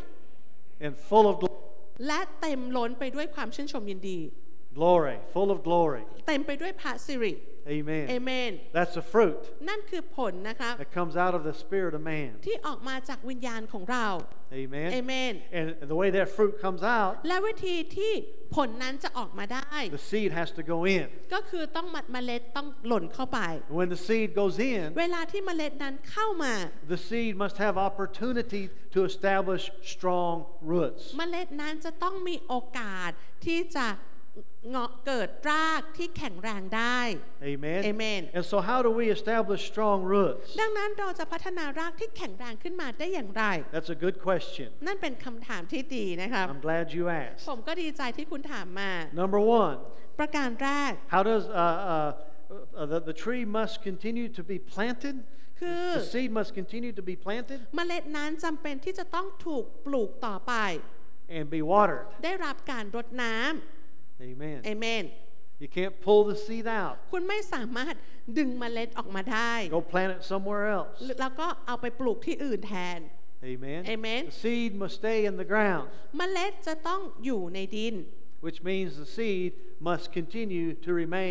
And full of glory. และเต็มล้นไปด้วยความชื่นชมยินดี Glory. Full of glory. เต็มไปด้วยพระสิริ Amen. เอเมน That's a fruit นั่นคือผลนะคะ that comes out of the spirit of man. ที่ออกมาจากวิญญาณของเรา Amen. เอเมน And the way that fruit comes out, และวิธีที่ผลนั้นจะออกมาได้ the seed has to go in. ก็คือต้องมัดเมล็ดต้องหล่นเข้าไป When the seed goes in, เวลาที่เมล็ดนั้นเข้ามา the seed must have opportunity to establish strong roots. เมล็ดนั้นจะต้องมีโอกาสที่จะเงาะเกิดรากที่แข็งแรงได้ Amen. Amen. And so how do we establish strong roots? ดังนั้นเราจะพัฒนารากที่แข็งแรงขึ้นมาได้อย่างไร That's a good question. นั่นเป็นคำถามที่ดีนะครับ I'm glad you asked. ผมก็ดีใจที่คุณถามมา Number one, ประการแรก how does uh, uh, uh, the, the tree must continue to be planted? คือ The seed must continue to be planted เมล็ดนั้นจำเป็นที่จะต้องถูกปลูกต่อไป and be watered. ได้รับการรดน้ำ Amen. เอเมน You can't pull the seed out. คุณไม่สามารถดึงเมล็ดออกมาได้ Go plant it somewhere else. แล้วก็เอาไปปลูกที่อื่นแทน Amen. Amen. The seed must stay in the ground, เมล็ดจะต้องอยู่ในดิน which means the seed must continue to remain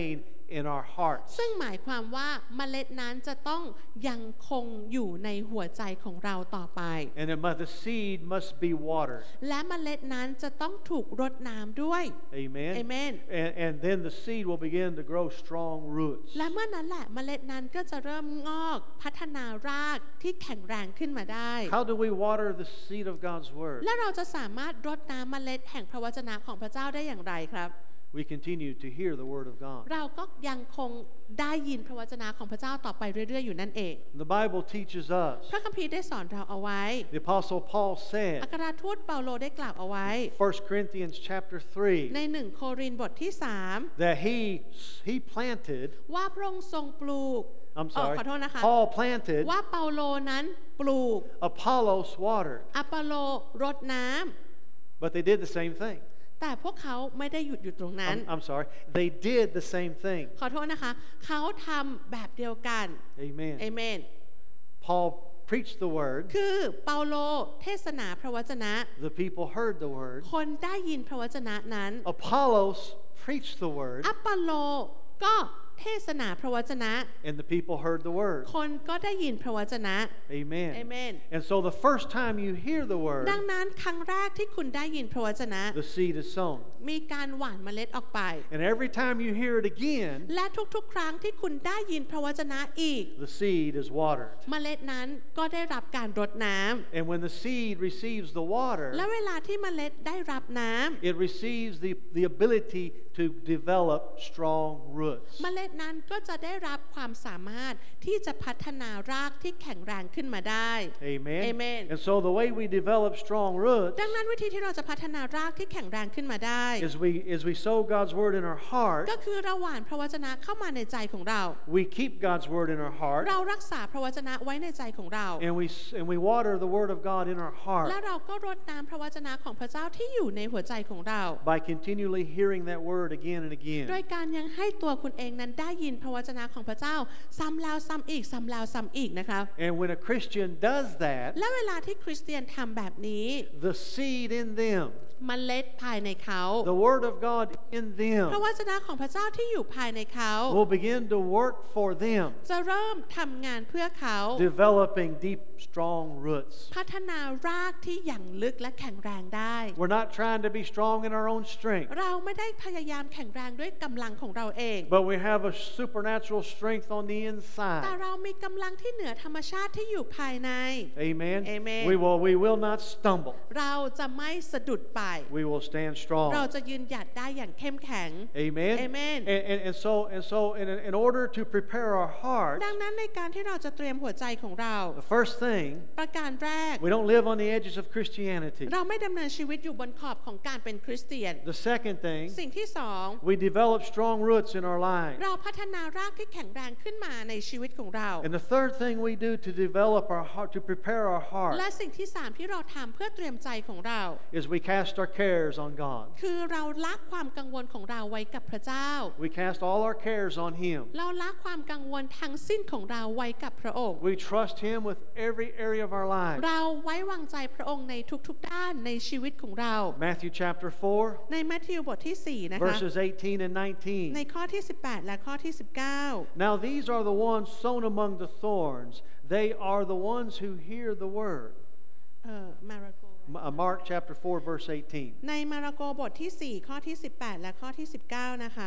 in our hearts. ซึ่งหมายความว่าเมล็ดนั้นจะต้องยังคงอยู่ในหัวใจของเราต่อไป And the seed must be watered. และเมล็ดนั้นจะต้องถูกรดน้ำด้วย Amen. Amen. And, and then the seed will begin to grow strong roots. และเมื่อนั้นแหละเมล็ดนั้นก็จะเริ่มงอกพัฒนารากที่แข็งแรงขึ้นมาได้ How do we water the seed of God's word? และเราจะสามารถรดน้ำเมล็ดแห่งพระวจนะของพระเจ้าได้อย่างไรครับ We continue to hear the word of God. เราก็ยังคงได้ยินพระวจนะของพระเจ้าต่อไปเรื่อยๆอยู่นั่นเอง The Bible teaches us. พระคัมภีร์ได้สอนเราเอาไว้ The Apostle Paul อั said, ครทูตเปาโลได้กล่าวเอาไว้ First Corinthians chapter three, ในหนึ่งโครินธ์บทที่สาม that he he planted. ว่าพระองค์ทรงปลูก I'm อ๋อ sorry. ขอโทษนะคะ Paul planted. ว่าเปาโลนั้นปลูก Apollos watered. อปโลรดน้ But they did the same thing. ำแต่พวกเขาไม่ได้หยุดอยู่ตรงนั้น I'm, I'm sorry. They did the same thing. ขอโทษนะคะเขาทำแบบเดียวกัน Amen. เอเมน Paul preached the word. คือเปาโลเทศนาพระวจนะ The people heard the word. คนได้ยินพระวจนะนั้น Apollos preached the word. อัปโลก็เทศนาพระวจนะ And the people heard the word. คนก็ได้ยินพระวจนะ Amen. Amen. And so the first time you hear the word, ดังนั้นครั้งแรกที่คุณได้ยินพระวจนะ the seed is sown. มีการหว่านเมล็ดออกไป And every time you hear it again, และทุกๆ ครั้งที่คุณได้ยินพระวจนะอีก the seed is watered. เมล็ดนั้นก็ได้รับการรดน้ำ And when the seed receives the water, และเวลาที่เมล็ดได้รับน้ำ it receives the, the ability to develop strong roots. เมล็ดนั้นก็จะได้รับความสามารถที่จะพัฒนารากที่แข็งแรงขึ้นมาได้ Amen. Amen. And so the way we develop strong roots ดังนั้นวิธีที่เราจะพัฒนารากที่แข็งแรงขึ้นมาได้ is we is we sow God's word in our heart. ก็คือเราหว่านพระวจนะเข้ามาในใจของเรา We keep God's word in our heart, เรารักษาพระวจนะไว้ในใจของเรา and we and we water the word of God in our และ heart เราก็รดน้ำพระวจนะของพระเจ้าที่อยู่ในหัวใจของเรา by continually hearing that word again and โด again. ยการยังให้ตัวคุณเองนั้นได้ยินพระวจนะของพระเจ้าซ้ำแล้วซ้ำอีกซ้ำแล้วซ้ำอีกนะคะ And when a Christian does that, และเวลาที่คริสเตียนทำแบบนี้ the seed in them, เมล็ดภายในเขา the word of God in พระ them, วจนะของพระเจ้าที่อยู่ภายในเขา will begin to work for them, จะเริ่มทำงานเพื่อเขา developing deep, strong roots. พัฒนารากที่อย่างลึกและแข็งแรงได้ We're not trying to be strong in our own strength, เราไม่ได้พยายามแข็งแรงด้วยกำลังของเราเอง but we have a supernatural strength on the แต่ inside. เรามีกำลังที่เหนือธรรมชาติที่อยู่ภายใน Amen. Amen. We will we will not stumble. เราจะไม่สะดุดไป We will stand เรา strong. จะยืนหยัดได้อย่างเข้มแข็ง Amen. Amen. And, and, and so and so in, in order to prepare our hearts, ดังนั้นในการที่เราจะเตรียมหัวใจของเรา the first thing, ประการแรก we don't live on the edges of Christianity. เราไม่ดำเนินชีวิตอยู่บนขอบของการเป็นคริสเตียน The second thing, สิ่งที่สอง we develop strong roots in our lives. เราพัฒนารากที่แข็งแรงขึ้นมาในชีวิตของเรา And the third thing we do to develop our heart, to prepare our และ heart, สิ่งที่สามที่เราทำเพื่อเตรียมใจของเรา is we cast our cares on God. คือเราละความกังวลของเราไว้กับพระเจ้า We cast all our cares on Him. เราละความกังวลทั้งสิ้นของเราไว้กับพระองค์ We trust Him with every area of our lives. เราไว้วางใจพระองค์ในทุกๆด้านในชีวิตของเรา Matthew chapter four, ในมัทธิวบทที่สี่นะคะ verses eighteen and ใน nineteen. ข้อที่สิบแปดและข้อที่สิบเก้า Now these are the ones sown among the thorns. They are the ones who hear the word. เอ่อมาระโก M- uh, Mark chapter four, verse eighteen. ในมาระโกบทที่สี่ข้อที่สิบแปดและข้อที่สิบเก้านะคะ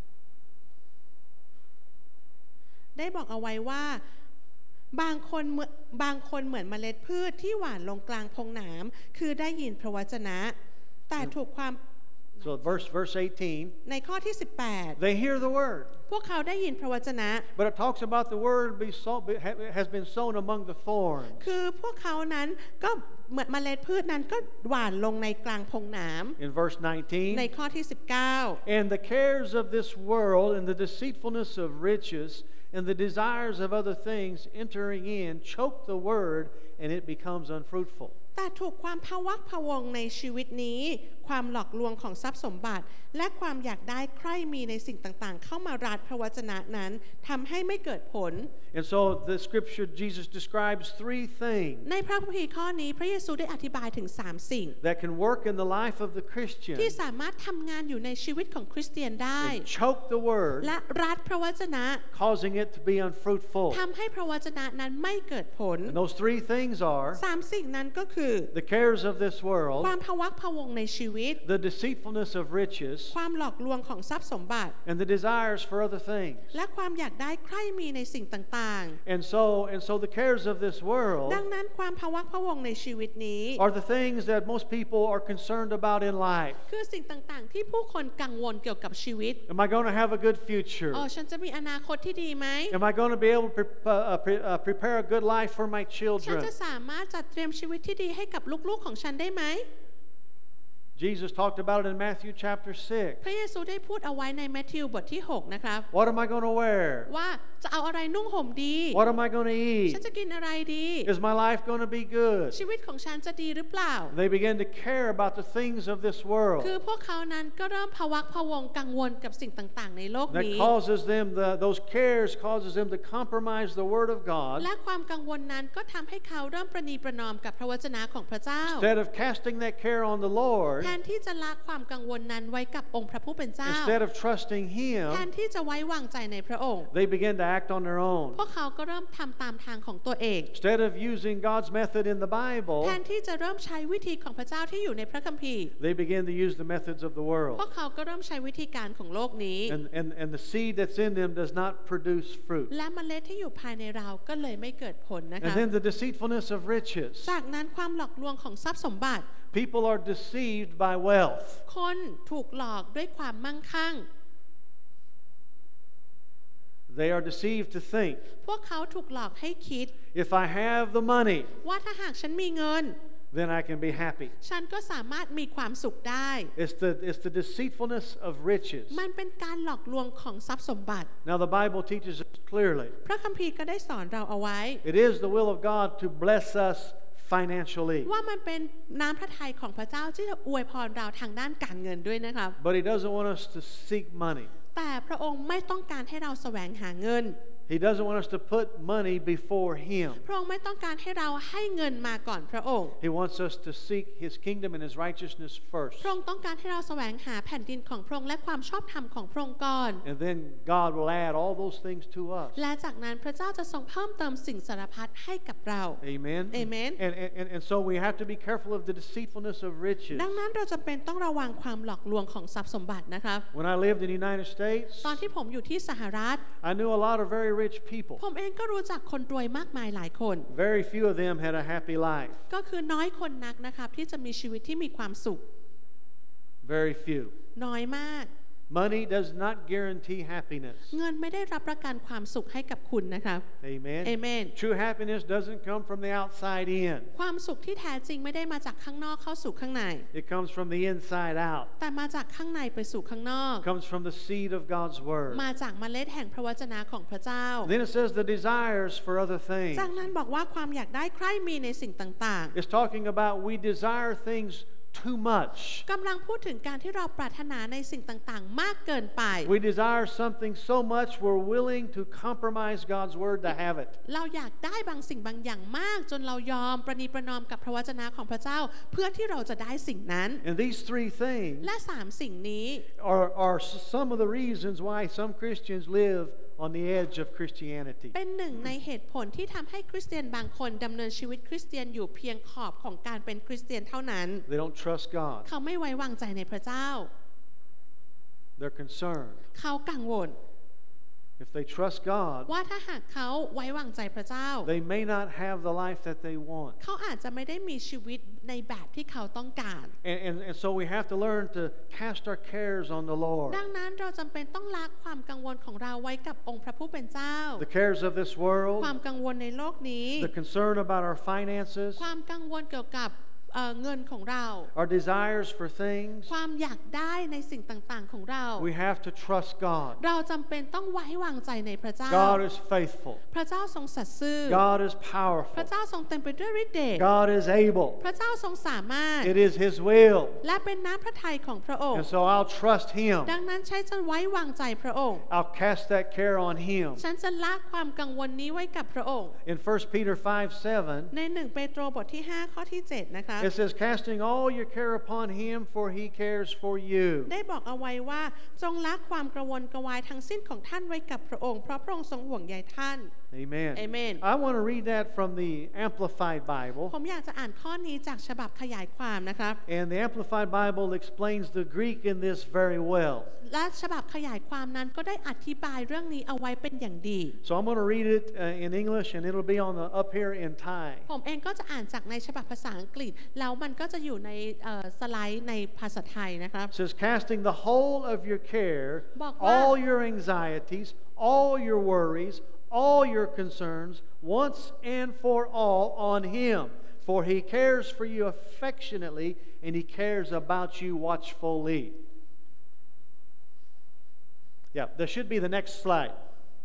ได้บอกเอาไว้ว่าบางคนเหมือนบางคนเหมือนเมล็ดพืชที่หว่านลงกลางพงหนามคือได้ยินพระวจนะแต่ถูกความ So verse verse eighteen, ในข้อที่สิบแปด they hear the word. พวกเขาได้ยินพระวจนะ But it talks about the word be sown, be, ha- has been sown among the thorns. คือพวกเขานั้นก็เหมือนเมล็ดพืชนั้นก็หว่านลงในกลางพงหนาม In verse ใน nineteen, ข้อที่สิบเก้า and the cares of this world and the deceitfulness of riches and the desires of other things entering in choke the word and it becomes unfruitful. แต่ถูกความพะวักพะวงในชีวิตนี้ความหลอกลวงของทรัพย์สมบัติและความอยากได้ใคร่มีในสิ่งต่างๆเข้ามารัดพระวจนะนั้นทำให้ไม่เกิดผล And so the scripture Jesus describes three things ในพระคัมภีร์ข้อนี้พระเยซูได้อธิบายถึงสามสิ่ง that can work in the life of the Christian ที่สามารถทำงานอยู่ในชีวิตของคริสเตียนได้ and choke the word และรัดพระวจนะ causing it to be unfruitful. ทำให้พระวจนะนั้นไม่เกิดผล And those three things are สามสิ่งนั้นก็คือ the cares of this ค world, วามพะวักพะวงในชีวิต the deceitfulness of riches, ความหลอกลวงของทรัพย์สมบัติ and the desires for other things. และความอยากได้ใคร่มีในสิ่งต่าง And so, and so the cares of this ๆ world ดังนั้นความพะวักพะวงในชีวิตนี้ are the things that most people are concerned about in life. คือสิ่งต่างๆ ที่ผู้คนกังวลเกี่ยวกับชีวิต Am I going to have a good future? อ๋อฉันจะมีอนาคตที่ดีไหม Am I going to be able to pre- uh, pre- uh, prepare a good life for my ฉัน children? จะสามารถจัดเตรียมชีวิตที่ดีให้กับลูกๆของฉันได้ไหม Jesus talked about it in Matthew chapter six. พระเยซูได้พูดเอาไว้ในมัทธิวบทที่หกนะครับ What am I going to wear? ว่าจะเอาอะไรนุ่งห่มดี What am I going to ฉัน eat? จะกินอะไรดี Is my life going to be good? ชีวิตของฉันจะดีหรือเปล่า They begin to care about the things of this world. คือพวกเขานั้นก็เริ่มพะวักพะวงกังวลกับสิ่งต่างๆในโลก That นี้ causes them, the, those cares causes them to compromise the Word of God. และความกังวลนั้นก็ทำให้เขาเริ่มประนีประนอมกับพระวจนะของพระเจ้า Instead of casting that care on the Lord, แทนที่จะละความกังวลนั้นไว้กับองค์พระผู้เป็นเจ้า instead of trusting แทน Him, ที่จะไว้วางใจในพระองค์ they begin to act on their own. พวกเขาก็เริ่มทำตามทางของตัวเอง Instead of using God's method in the แท Bible, นที่จะเริ่มใช้วิธีของพระเจ้าที่อยู่ในพระคัมภีร์ they begin to use the methods of the พว world. กเขาก็เริ่มใช้วิธีการของโลกนี้ And, and, and the seed that's in them does not produce fruit. และเมล็ดที่อยู่ภายในเราก็เลยไม่เกิดผลนะ And คะ then the deceitfulness of riches. จากนั้นความหลอกลวงของทรัพย์สมบัติ People are deceived by wealth. คนถูกหลอกด้วยความมั่งคั่ง They are deceived to think, พวกเขาถูกหลอกให้คิด if I have the money, ว่าถ้าหากฉันมีเงิน then I can be happy. ฉันก็สามารถมีความสุขได้ It's the, it's the deceitfulness of riches. มันเป็นการหลอกลวงของทรัพย์สมบัติ Now the Bible teaches us clearly. พระคัมภีร์ก็ได้สอนเราเอาไว้ It is the will of God to bless us financially. ว่ามันเป็นน้ำพระทัยของพระเจ้าที่จะอวยพรเราทางด้านการเงินด้วยนะครับ But He doesn't want us to seek money. แต่พระองค์ไม่ต้องการให้เราแสวงหาเงิน He doesn't want us to put money before Him. พระองค์ไม่ต้องการให้เราให้เงินมาก่อนพระองค์ He wants us to seek His kingdom and His righteousness first. พระองค์ต้องการให้เราแสวงหาแผ่นดินของพระองค์และความชอบธรรมของพระองค์ก่อน And then God will add all those things to us. และจากนั้นพระเจ้าจะทรงเพิ่มเติมสิ่งสารพัดให้กับเรา Amen. Amen. And, and, and so we have to be careful of the deceitfulness of riches. ดังนั้นเราจะเป็นต้องระวังความหลอกลวงของทรัพย์สมบัตินะครับ When I lived in the United States, ตอนที่ผมอยู่ที่สหรัฐ I knew a lot of very rich ผ people. มเองก็รู้จักคนรวยมากมายหลายคน Very few of them had a happy life. ก็คือน้อยคนนักนะครับที่จะมีชีวิตที่มีความสุข Very few. น้อยมาก Money does not guarantee happiness. เงินไม่ได้รับประกันความสุขให้กับคุณนะครับ Amen. Amen. True happiness doesn't come from the outside in. ความสุขที่แท้จริงไม่ได้มาจากข้างนอกเข้าสู่ข้างใน It comes from the inside out. แต่มาจากข้างในไปสู่ข้างนอก It comes from the seed of God's word. มาจากเมล็ดแห่งพระวจนะของพระเจ้า Then it says the desires for other things. จากนั้นบอกว่าความอยากได้ใคร่มีในสิ่งต่าง It's talking about we desire things too much. ๆกำลังพูดถึงการที่เราปรารถนาในสิ่งต่างๆ มากเกินไป We desire something so much we're willing to compromise God's word to have it. เราอยากได้บางสิ่งบางอย่างมากจนเรายอมประนีประนอมกับพระวจนะของพระเจ้า เพื่อที่เราจะได้สิ่งนั้น And these three things และสามสิ่งนี้ are, are some of the reasons why some Christians live on the edge of Christianity. เป็นหนึ่งในเหตุผลที่ทำให้คริสเตียนบางคนดำเนินชีวิตคริสเตียนอยู่เพียงขอบของการเป็นคริสเตียนเท่านั้น They don't trust God. เขาไม่ไว้วางใจในพระเจ้า They're concerned. เขากังวล If they trust God, ว่าถ้าหากเขาไว้วางใจพระเจ้า they may not have the life that they want. เขาอาจจะไม่ได้มีชีวิตในแบบที่เขาต้องการ And, and, and so we have to learn to cast our cares on the Lord. ดังนั้นเราจำเป็นต้องละความกังวลของเราไว้กับองค์พระผู้เป็นเจ้า The cares of this world, ความกังวลในโลกนี้ the concern about our finances, ความกังวลเกี่ยวกับเอ่อเงินของเรา our desires for things, ความอยากได้ในสิ่งต่างๆของเรา we have to trust God. เราจำเป็นต้องไว้วางใจในพระเจ้า God is faithful. พระเจ้าทรงสัตย์ซื่อ God is พระ powerful. เจ้าทรงเต็มไปด้วยฤทธิ์เดช God is able. พระเจ้าทรงสามารถ It is His will. และเป็นน้ำพระทัยของพระองค์ And so I'll trust Him. ดังนั้นใช้จะไว้วางใจพระองค์ I'll cast that care on Him. ฉันจะละความกังวลนี้ไว้กับพระองค์ In First Peter five seven, ในหนึ่งเปโตรบทที่ห้าข้อที่เจ็ดนะคะ it says, casting all your care upon Him, for He cares for you. ได้บอกเอาไว้ว่าจงละความกระวนกระวายทั้งสิ้นของท่านไว้กับพระองค์เพราะพระองค์ทรงห่วงใยท่าน Amen. Amen. I want to read that from the Amplified ผ Bible. มอยากจะอ่านข้อนี้จากฉบับขยายความนะครับ And the Amplified Bible explains the Greek in this very well. และฉบับขยายความนั้นก็ได้อธิบายเรื่องนี้เอาไว้เป็นอย่างดี So I'm going to read it uh, in English, and it'll be on the up here in Thai. ผมเองก็จะอ่านจากในฉบับภาษาอังกฤษแล้วมันก็จะอยู่ในเอ่อสไลด์ในภาษาไทยนะครับ It says, casting the whole of your care, บอกว่า all your anxieties, all your worries, all your concerns, once and for all on Him. For He cares for you affectionately, and He cares about you watchfully. Yeah, there should be the next slide.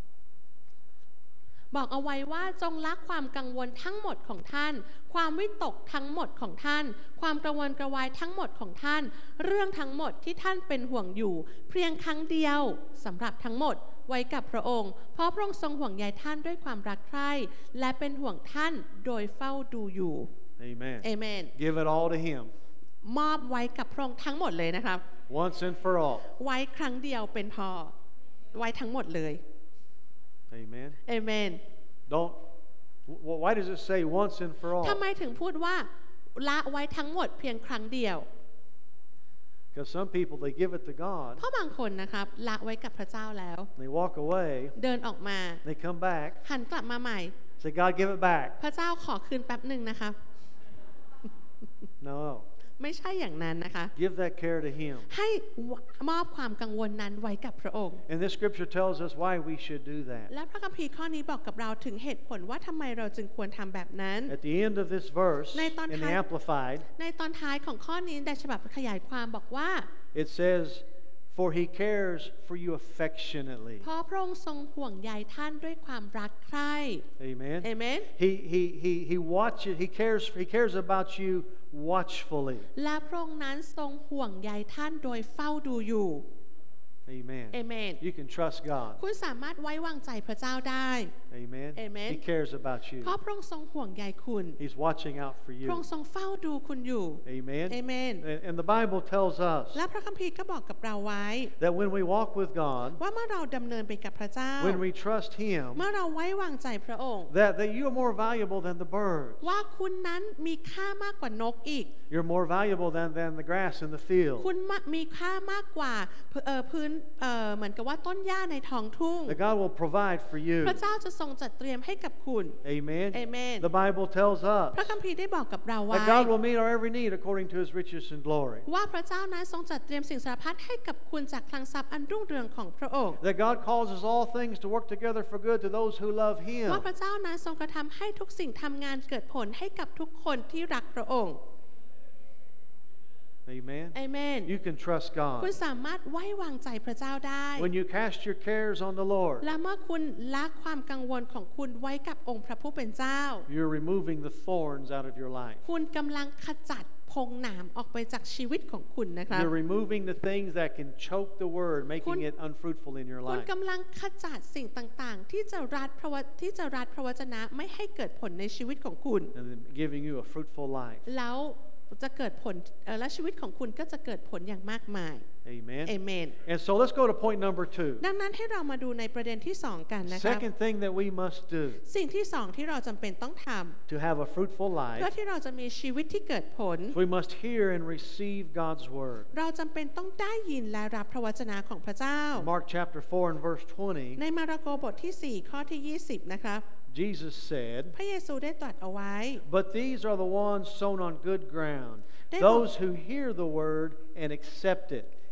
บอกเอาไว้ว่าจงละความกังวลทั้งหมดของท่านความวิตกทั้งหมดของท่านความกระวนกระวายทั้งหมดของท่านเรื่องทั้งหมดที่ท่านเป็นห่วงอยู่เพียงครั้งเดียวสำหรับทั้งหมดไว้กับพระองค์เพราะพระองค์ทรงห่วงใยท่านด้วยความรักใคร่และเป็นห่วงท่านโดยเฝ้าดูอยู่ Amen. Amen. Give it all to Him. มอบไว้กับพระองค์ทั้งหมดเลยนะครับ Once and for all. ไว้ครั้งเดียวเป็นพอไว้ทั้งหมดเลย Amen. Amen. Don't. Why does it say once and for all? ทำไมถึงพูดว่าละไว้ทั้งหมดเพียงครั้งเดียว Because some people, they give it to God. เพราะบางคนนะครับละไว้กับพระเจ้าแล้ว They walk away. เดินออกมา They come back. หันกลับมาใหม่ Say, God, give it back. พระเจ้าขอคืนแป๊บหนึ่งนะคะ No. ไม่ใช่อย่างนั้นนะคะ Give that care to Him. ให้มอบความกังวลนั้นไว้กับพระองค์ And this scripture tells us why we should do that. และพระคัมภีร์ข้อนี้บอกกับเราถึงเหตุผลว่าทำไมเราจึงควรทำแบบนั้น At the end of this verse, ในตอน in ท้า the ย Amplified, ในตอนท้ายของข้อนี้ในฉบับขยายความบอกว่า it says, for He cares for you affectionately. เพราะพระองค์ทรงห่วงใยท่านด้วยความรักใคร่ Amen. Amen. He, he, he, he watches, he cares, he cares about you watchfully. และพระองค์นั้นทรงห่วงใยท่านโดยเฝ้าดูอยู่ Amen. Amen. You can trust God. คุณสามารถไว้วางใจพระเจ้าได้ Amen. Amen. He cares about you. เพราะพระองค์ทรงห่วงใยคุณ He's watching out for พระอง you. ค์ทรงเฝ้าดูคุณอยู่ Amen. Amen. And, and the Bible tells us และพระคัมภีร์ก็บอกกับเราไว้ that when we walk with God, ว่าเมื่อเราดำเนินไปกับพระเจ้า when we trust Him, เมื่อเราไว้วางใจพระองค์ that, that you are more valuable than the birds. ว่าคุณนั้นมีค่ามากกว่านกอีก You're more valuable than, than the grass in the field. คุณมีค่ามากกว่าเอ่อพื้นเอ่อเหมือนกับว่าต้นหญ้าในท้องทุ่ง That God will provide for you. พระเจ้าจะทรงจัดเตรียมให้กับคุณ Amen. Amen. The Bible tells us พระคัมภีร์ได้บอกกับเราไว้ that God will meet our every need according to His riches and glory. ว่าพระเจ้านั้นทรงจัดเตรียมสิ่งสารพัดให้กับคุณจากคลังทรัพย์อันรุ่งเรืองของพระองค์ That God causes all things to work together for good to those who love Him. ว่าพระเจ้านั้นทรงกระทำให้ทุกสิ่งทำงานเกิดผลให้กับทุกคนที่รักพระองค์ Amen. Amen. You can trust คุณ God. สามารถไว้วางใจพระเจ้าได้ When you cast your cares on the Lord, และเมื่อคุณละความกังวลของคุณไว้กับองค์พระผู้เป็นเจ้า you're removing the thorns out of your life. คุณกำลังขจัดพงหนามออกไปจากชีวิตของคุณนะครับ You're removing the things that can choke the word, making it unfruitful in your คุณ life. กำลังขจัดสิ่งต่างๆ ที่จะรัดพระวที่จะรัดพระวจนะไม่ให้เกิดผลในชีวิตของคุณ And then giving you a fruitful life. แล้วจะเกิดผลเอ่อและชีวิตของคุณก็จะเกิดผลอย่างมากมาย Amen. Amen. And so let's go to point number two. ดังนั้นให้เรามาดูในประเด็นที่สองกันนะครับ Second thing that we must do สิ่งที่สองที่เราจำเป็นต้องท to have a fruitful ำ life, เพื่อที่เราจะมีชีวิตที่เกิดผล we must hear and receive God's word. เราจำเป็นต้องได้ยินและรับพระวจนะของพระเจ้า Mark chapter four and verse twenty, ในมาระโกบทที่สี่ข้อที่ยี่สิบนะครับ Jesus said, พระเยซูได้ตรัสเอาไว้ "But these are the ones sown on good ground, They those who hear the word and accept it,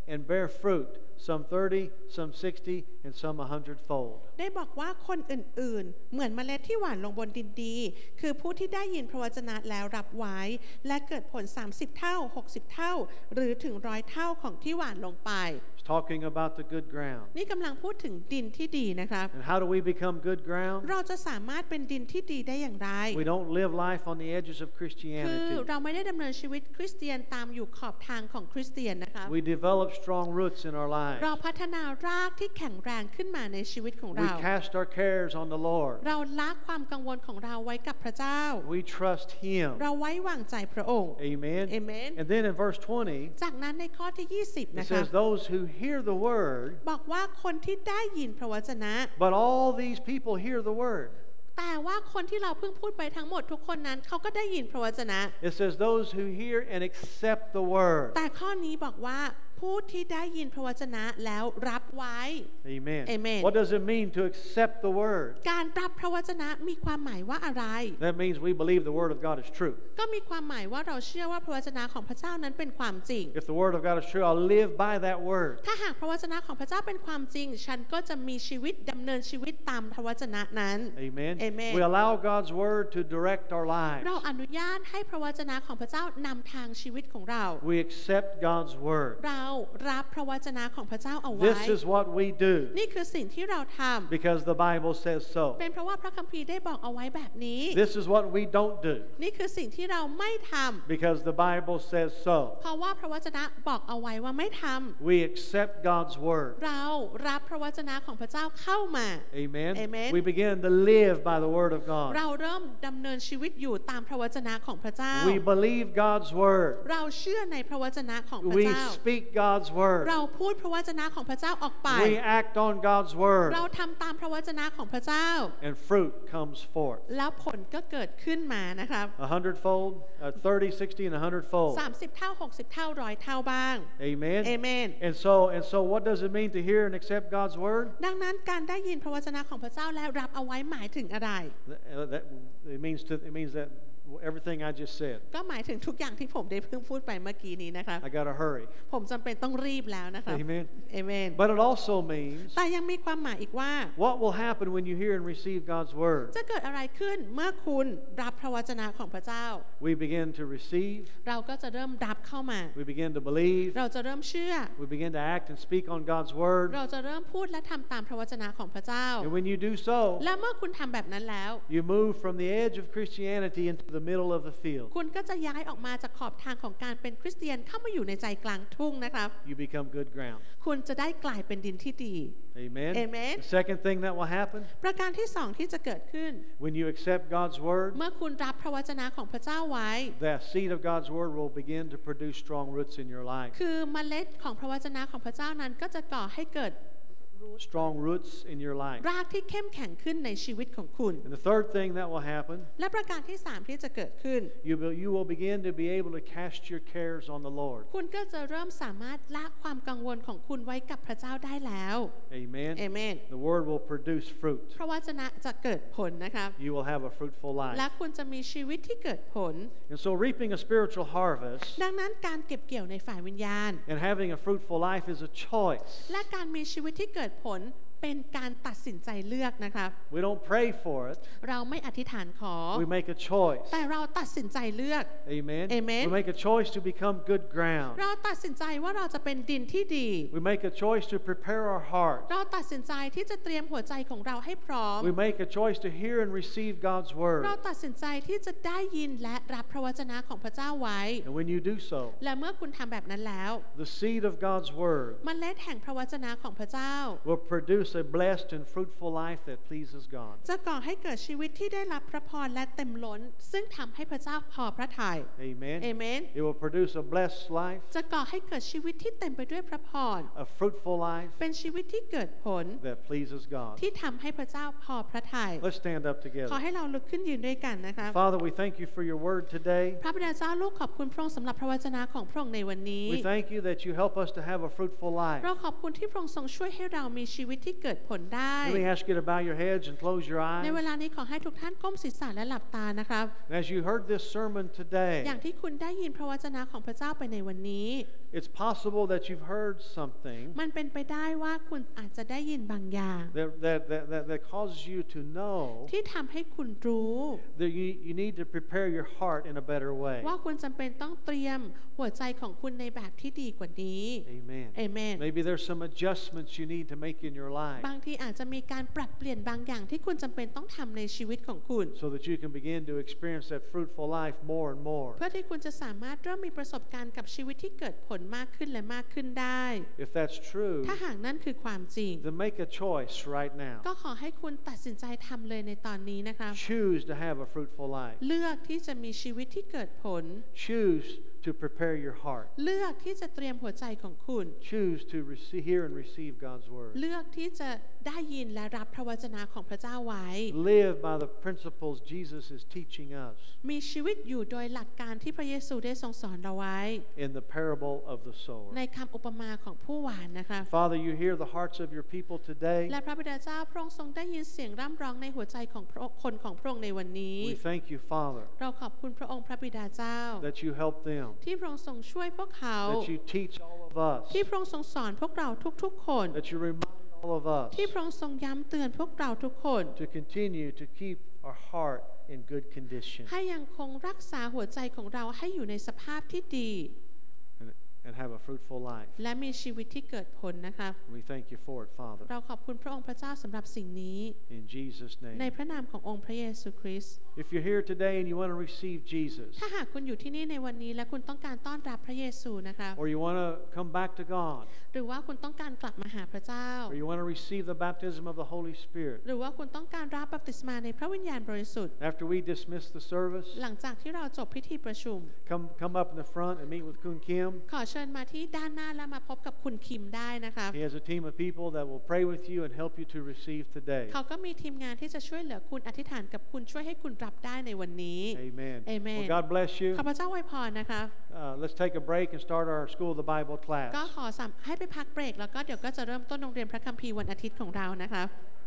and bear fruit, some thirty, some sixty, and some a hundredfold. ได้บอกว่าคนอื่นๆเหมือนเมล็ดที่หว่านลงบนดินดีคือผู้ที่ได้ยินพระวจนะแล้วรับไว้และเกิดผลสามสิบเท่าหกสิบเท่าหรือถึงร้อยเท่าของที่หว่านลงไป It's talking about the good ground. นี่กำลังพูดถึงดินที่ดีนะครับ And how do we become good ground? เราจะสามารถเป็นดินที่ดีได้อย่างไร We don't live life on the edges of คือ Christianity. เราไม่ได้ดำเนินชีวิตคริสเตียนตามอยู่ขอบทางของคริสเตียนนะคะ We develop strong roots in our เรา lives. พัฒนารากที่แข็งแรงขึ้นมาในชีวิตของ We เรา cast our cares on the Lord. เราละความกังวลของเราไว้กับพระเจ้า We trust Him. เราไว้วางใจพระองค์ Amen. Amen. And then in verse twenty, จากนั้นในข้อที่ยี่สิบ it นะคะ says, Those who hear the word, บอกว่าคนที่ได้ยินพระวจนะ but all these people hear the word. แต่ว่าคนที่เราเพิ่งพูดไปทั้งหมดทุกคนนั้นเขาก็ได้ยินพระวจนะ It says, Those who hear and accept the word. แต่ข้อนี้บอกว่าผู้ที่ได้ยินพระวจนะแล้วรับไว้ Amen. Amen. What does it mean to accept the word? การรับพระวจนะมีความหมายว่าอะไร That means we believe the word of God is true. ก็มีความหมายว่าเราเชื่อว่าพระวจนะของพระเจ้านั้นเป็นความจริง If the word of God is true, I'll live by that word. ถ้าหากพระวจนะของพระเจ้าเป็นความจริงฉันก็จะมีชีวิตดำเนินชีวิตตามพระวจนะนั้น Amen. Amen. We allow God's word to direct our lives. เราอนุญาตให้พระวจนะของพระเจ้านำทางชีวิตของเรา We accept God's word. เรารับพระวจนะของพระเจ้าเอาไว้ This is what we do นี่คือสิ่งที่เราทำ because the Bible says so. เป็นเพราะว่าพระคัมภีร์ได้บอกเอาไว้แบบนี้ This is what we don't do นี่คือสิ่งที่เราไม่ทำ because the Bible says so. เพราะว่าพระวจนะบอกเอาไว้ว่าไม่ทำ We accept God's word. เรารับพระวจนะของพระเจ้าเข้ามา Amen. Amen. We begin to live by the word of God. เราเริ่มดำเนินชีวิตอยู่ตามพระวจนะของพระเจ้า We believe God's word. เราเชื่อในพระวจนะของพระ We เจ้า speak God's word. เราพูดพระวจนะของพระเจ้าออกไป We act on God's word. เราทำตามพระวจนะของพระเจ้า And fruit comes forth. แล้วผลก็เกิดขึ้นมานะครับ A hundredfold, uh, thirty, sixty, and a hundredfold. สามสิบเท่าหกสิบเท่าร้อยเท่าบ้าง Amen. Amen. And so, and so, what does it mean to hear and accept God's word? ดังนั้นการได้ยินพระวจนะของพระเจ้าและรับเอาไว้หมายถึงอะไร That, that, it means to, it means that everything I just said. ก็หมายถึงทุกอย่างที่ผมได้เพิ่งพูดไปเมื่อกี้นี้นะครับ I gotta hurry. ผมจำเป็นต้องรีบแล้วนะครับ Amen. Amen. But it also means แต่ยังมีความหมายอีกว่า what will happen when you hear and receive God's word. จะเกิดอะไรขึ้นเมื่อคุณรับพระวจนะของพระเจ้า We begin to receive. เราก็จะเริ่มรับเข้ามา We begin to believe. เราจะเริ่มเชื่อ We begin to act and speak on God's word. เราจะเริ่มพูดและทำตามพระวจนะของพระเจ้า And when you do so, และเมื่อคุณทำแบบนั้นแล้ว you move from the edge of Christianity into the middle of the field. คุณก็จะย้ายออกมาจากขอบทางของการเป็นคริสเตียนเข้ามาอยู่ในใจกลางทุ่งนะครับ You become good ground. คุณจะได้กลายเป็นดินที่ดี Amen. Amen. The second thing that will happen ประการที่สองที่จะเกิดขึ้น when you accept God's word, เมื่อคุณรับพระวจนะของพระเจ้าไว้ that seed of God's word will begin to produce strong roots in your life. คือเมล็ดของพระวจนะของพระเจ้านั้นก็จะก่อให้เกิด Strong roots in your life. รากที่เข้มแข็งขึ้นในชีวิตของคุณ And the third thing that will happen, และประการที่สามที่จะเกิดขึ้น you will, you will begin to be able to cast your cares on the Lord. คุณก็จะเริ่มสามารถละความกังวลของคุณไว้กับพระเจ้าได้แล้ว Amen. Amen. The word will produce fruit. พระวจนะจะเกิดผลนะครับ You will have a fruitful และ life. คุณจะมีชีวิตที่เกิดผล And so reaping a spiritual harvest ดังนั้นการเก็บเกี่ยวในฝ่ายวิญญาณ and having a fruitful life is a choice. และการมีชีวิตที่เกิดผลเป็นการตัดสินใจเลือกนะครับ We don't pray for it. เราไม่อธิษฐานขอ We make a choice. แต่เราตัดสินใจเลือก Amen. Amen. We make a choice to become good ground. เราตัดสินใจว่าเราจะเป็นดินที่ดี We make a choice to prepare our heart. เราตัดสินใจที่จะเตรียมหัวใจของเราให้พร้อม We make a choice to hear and receive God's เรา word. ตัดสินใจที่จะได้ยินและรับพระวจนะของพระเจ้าไว้ And when you do so, และเมื่อคุณทำแบบนั้นแล้ว the seed of God's word เมล็ดแห่งพระวจนะของพระเจ้า will produce a blessed and fruitful life that pleases God. จะก่อให้เกิดชีวิตที่ได้รับพระพรและเต็มล้น ซึ่งทำให้พระเจ้าพอพระทัย Amen. Amen. It will produce a blessed life, จะก่อให้เกิดชีวิตที่เต็มไปด้วยพระพร a fruitful life เป็นชีวิตที่เกิดผล that pleases God. ที่ทำให้พระเจ้าพอพระทัย Let's stand up ขอ together. ให้เราลุกขึ้นยืนด้วยกันนะครับ Father, we thank you for your word today. พระบิดาเจ้าลูกขอบคุณพระองค์สำหรับพระวจนะของพระองค์ในวันนี้ We thank you that you help us to have a fruitful life. เราขอบคุณที่พระองค์ทรงช่วยให้เรามีชีวิตที่เกิดผลได้ Let me ask you to bow your heads and close your ใน eyes. เวลานี้ขอให้ทุกท่านก้มศีรษะและหลับตานะครับ As you heard this sermon อย่าง today, ที่คุณได้ยินพระวจนะของพระเจ้าไปในวันนี้ it's possible that you've heard something มันเป็นไปได้ว่าคุณอาจจะได้ยินบางอย่าง that, that, that, that, that causes you to know ที่ทำให้คุณรู้ that you, you need to prepare your heart in a better way. ว่าคุณจำเป็นต้องเตรียมหัวใจของคุณในแบบที่ดีกว่านี้ Amen. เอเมน Maybe there's some adjustments you need to make in your life บางทีอาจจะมีการปรับเปลี่ยนบางอย่างที่คุณจำเป็นต้องทำในชีวิตของคุณ so that you can begin to experience that fruitful life more and more. เพื่อที่คุณจะสามารถเริ่มมีประสบการณ์กับชีวิตที่เกิดผลมากขึ้นและมากขึ้นได้ If that's true, ถ้าหากนั่นคือความจริง then make a choice right now. ก็ขอให้คุณตัดสินใจทำเลยในตอนนี้นะครับ Choose to have a fruitful life. เลือกที่จะมีชีวิตที่เกิดผล Choose to prepare your heart. เลือกที่จะเตรียมหัวใจของคุณ Choose to receive, hear and receive God's word. เลือกที่จะได้ยินและรับพระวจนะของพระเจ้าไว้ Live by the principles Jesus is teaching us มีชีวิตอยู่โดยหลักการที่พระเยซูได้ทรงสอนเราไว้ in the parable of the sower. ในคำอุปมาของผู้หวานนะคะ Father, you hear the hearts of your people today. และพระบิดาเจ้าพระองค์ทรงได้ยินเสียงร่ำร้องในหัวใจของพระคนของพระองค์ในวันนี้ We thank you, Father, เราขอบคุณพระองค์พระบิดาเจ้า that you help them, ที่พระองค์ทรงช่วยพวกเขา that you teach all of us, ที่พระองค์ทรงสอนพวกเราทุกๆคน that you remind all of us ที่พระองค์ทรงย้ำเตือนพวกเราทุกคน to continue to keep our heart in good condition ให้ยังคงรักษาหัวใจของเราให้อยู่ในสภาพที่ดี and, and have a fruitful life. และมีชีวิตที่เกิดผลนะคะ We thank you for it, Father, เราขอบคุณพระองค์พระเจ้าสำหรับสิ่งนี้ in Jesus' ใน name. พระนามขององค์พระเยซูคริสต์ If you're here today and you want to receive Jesus, ถ้าหากคุณอยู่ที่นี่ในวันนี้และคุณต้องการต้อนรับพระเยซูนะคะ or you want to come back to God, หรือว่าคุณต้องการกลับมาหาพระเจ้า or you want to receive the baptism of the Holy Spirit, หรือว่าคุณต้องการรับบัพติศมาในพระวิญญาณบริสุทธิ์ after we dismiss the service, หลังจากที่เราจบพิธีประชุม come come up in the front and meet with Kun Kim. ขอเชิญมาที่ด้านหน้าและมาพบกับคุณคิมได้นะคะ He has a team of people that will pray with you and help you to receive today. เขาก็มีทีมงานที่จะช่วยเหลือคุณอธิษฐานกับคุณช่วยให้คุณรับได้ในวันนี้ Amen. Amen. Well, God bless you. ขอพระเจ้าอวยพรนะคะ Uh, let's take a break and start our School of the Bible ก็ class. ขอให้ไปพักเบรกแล้วก็เดี๋ยวก็จะเริ่มต้นโรงเรียนพระคัมภีร์วันอาทิตย์ของเรานะคะ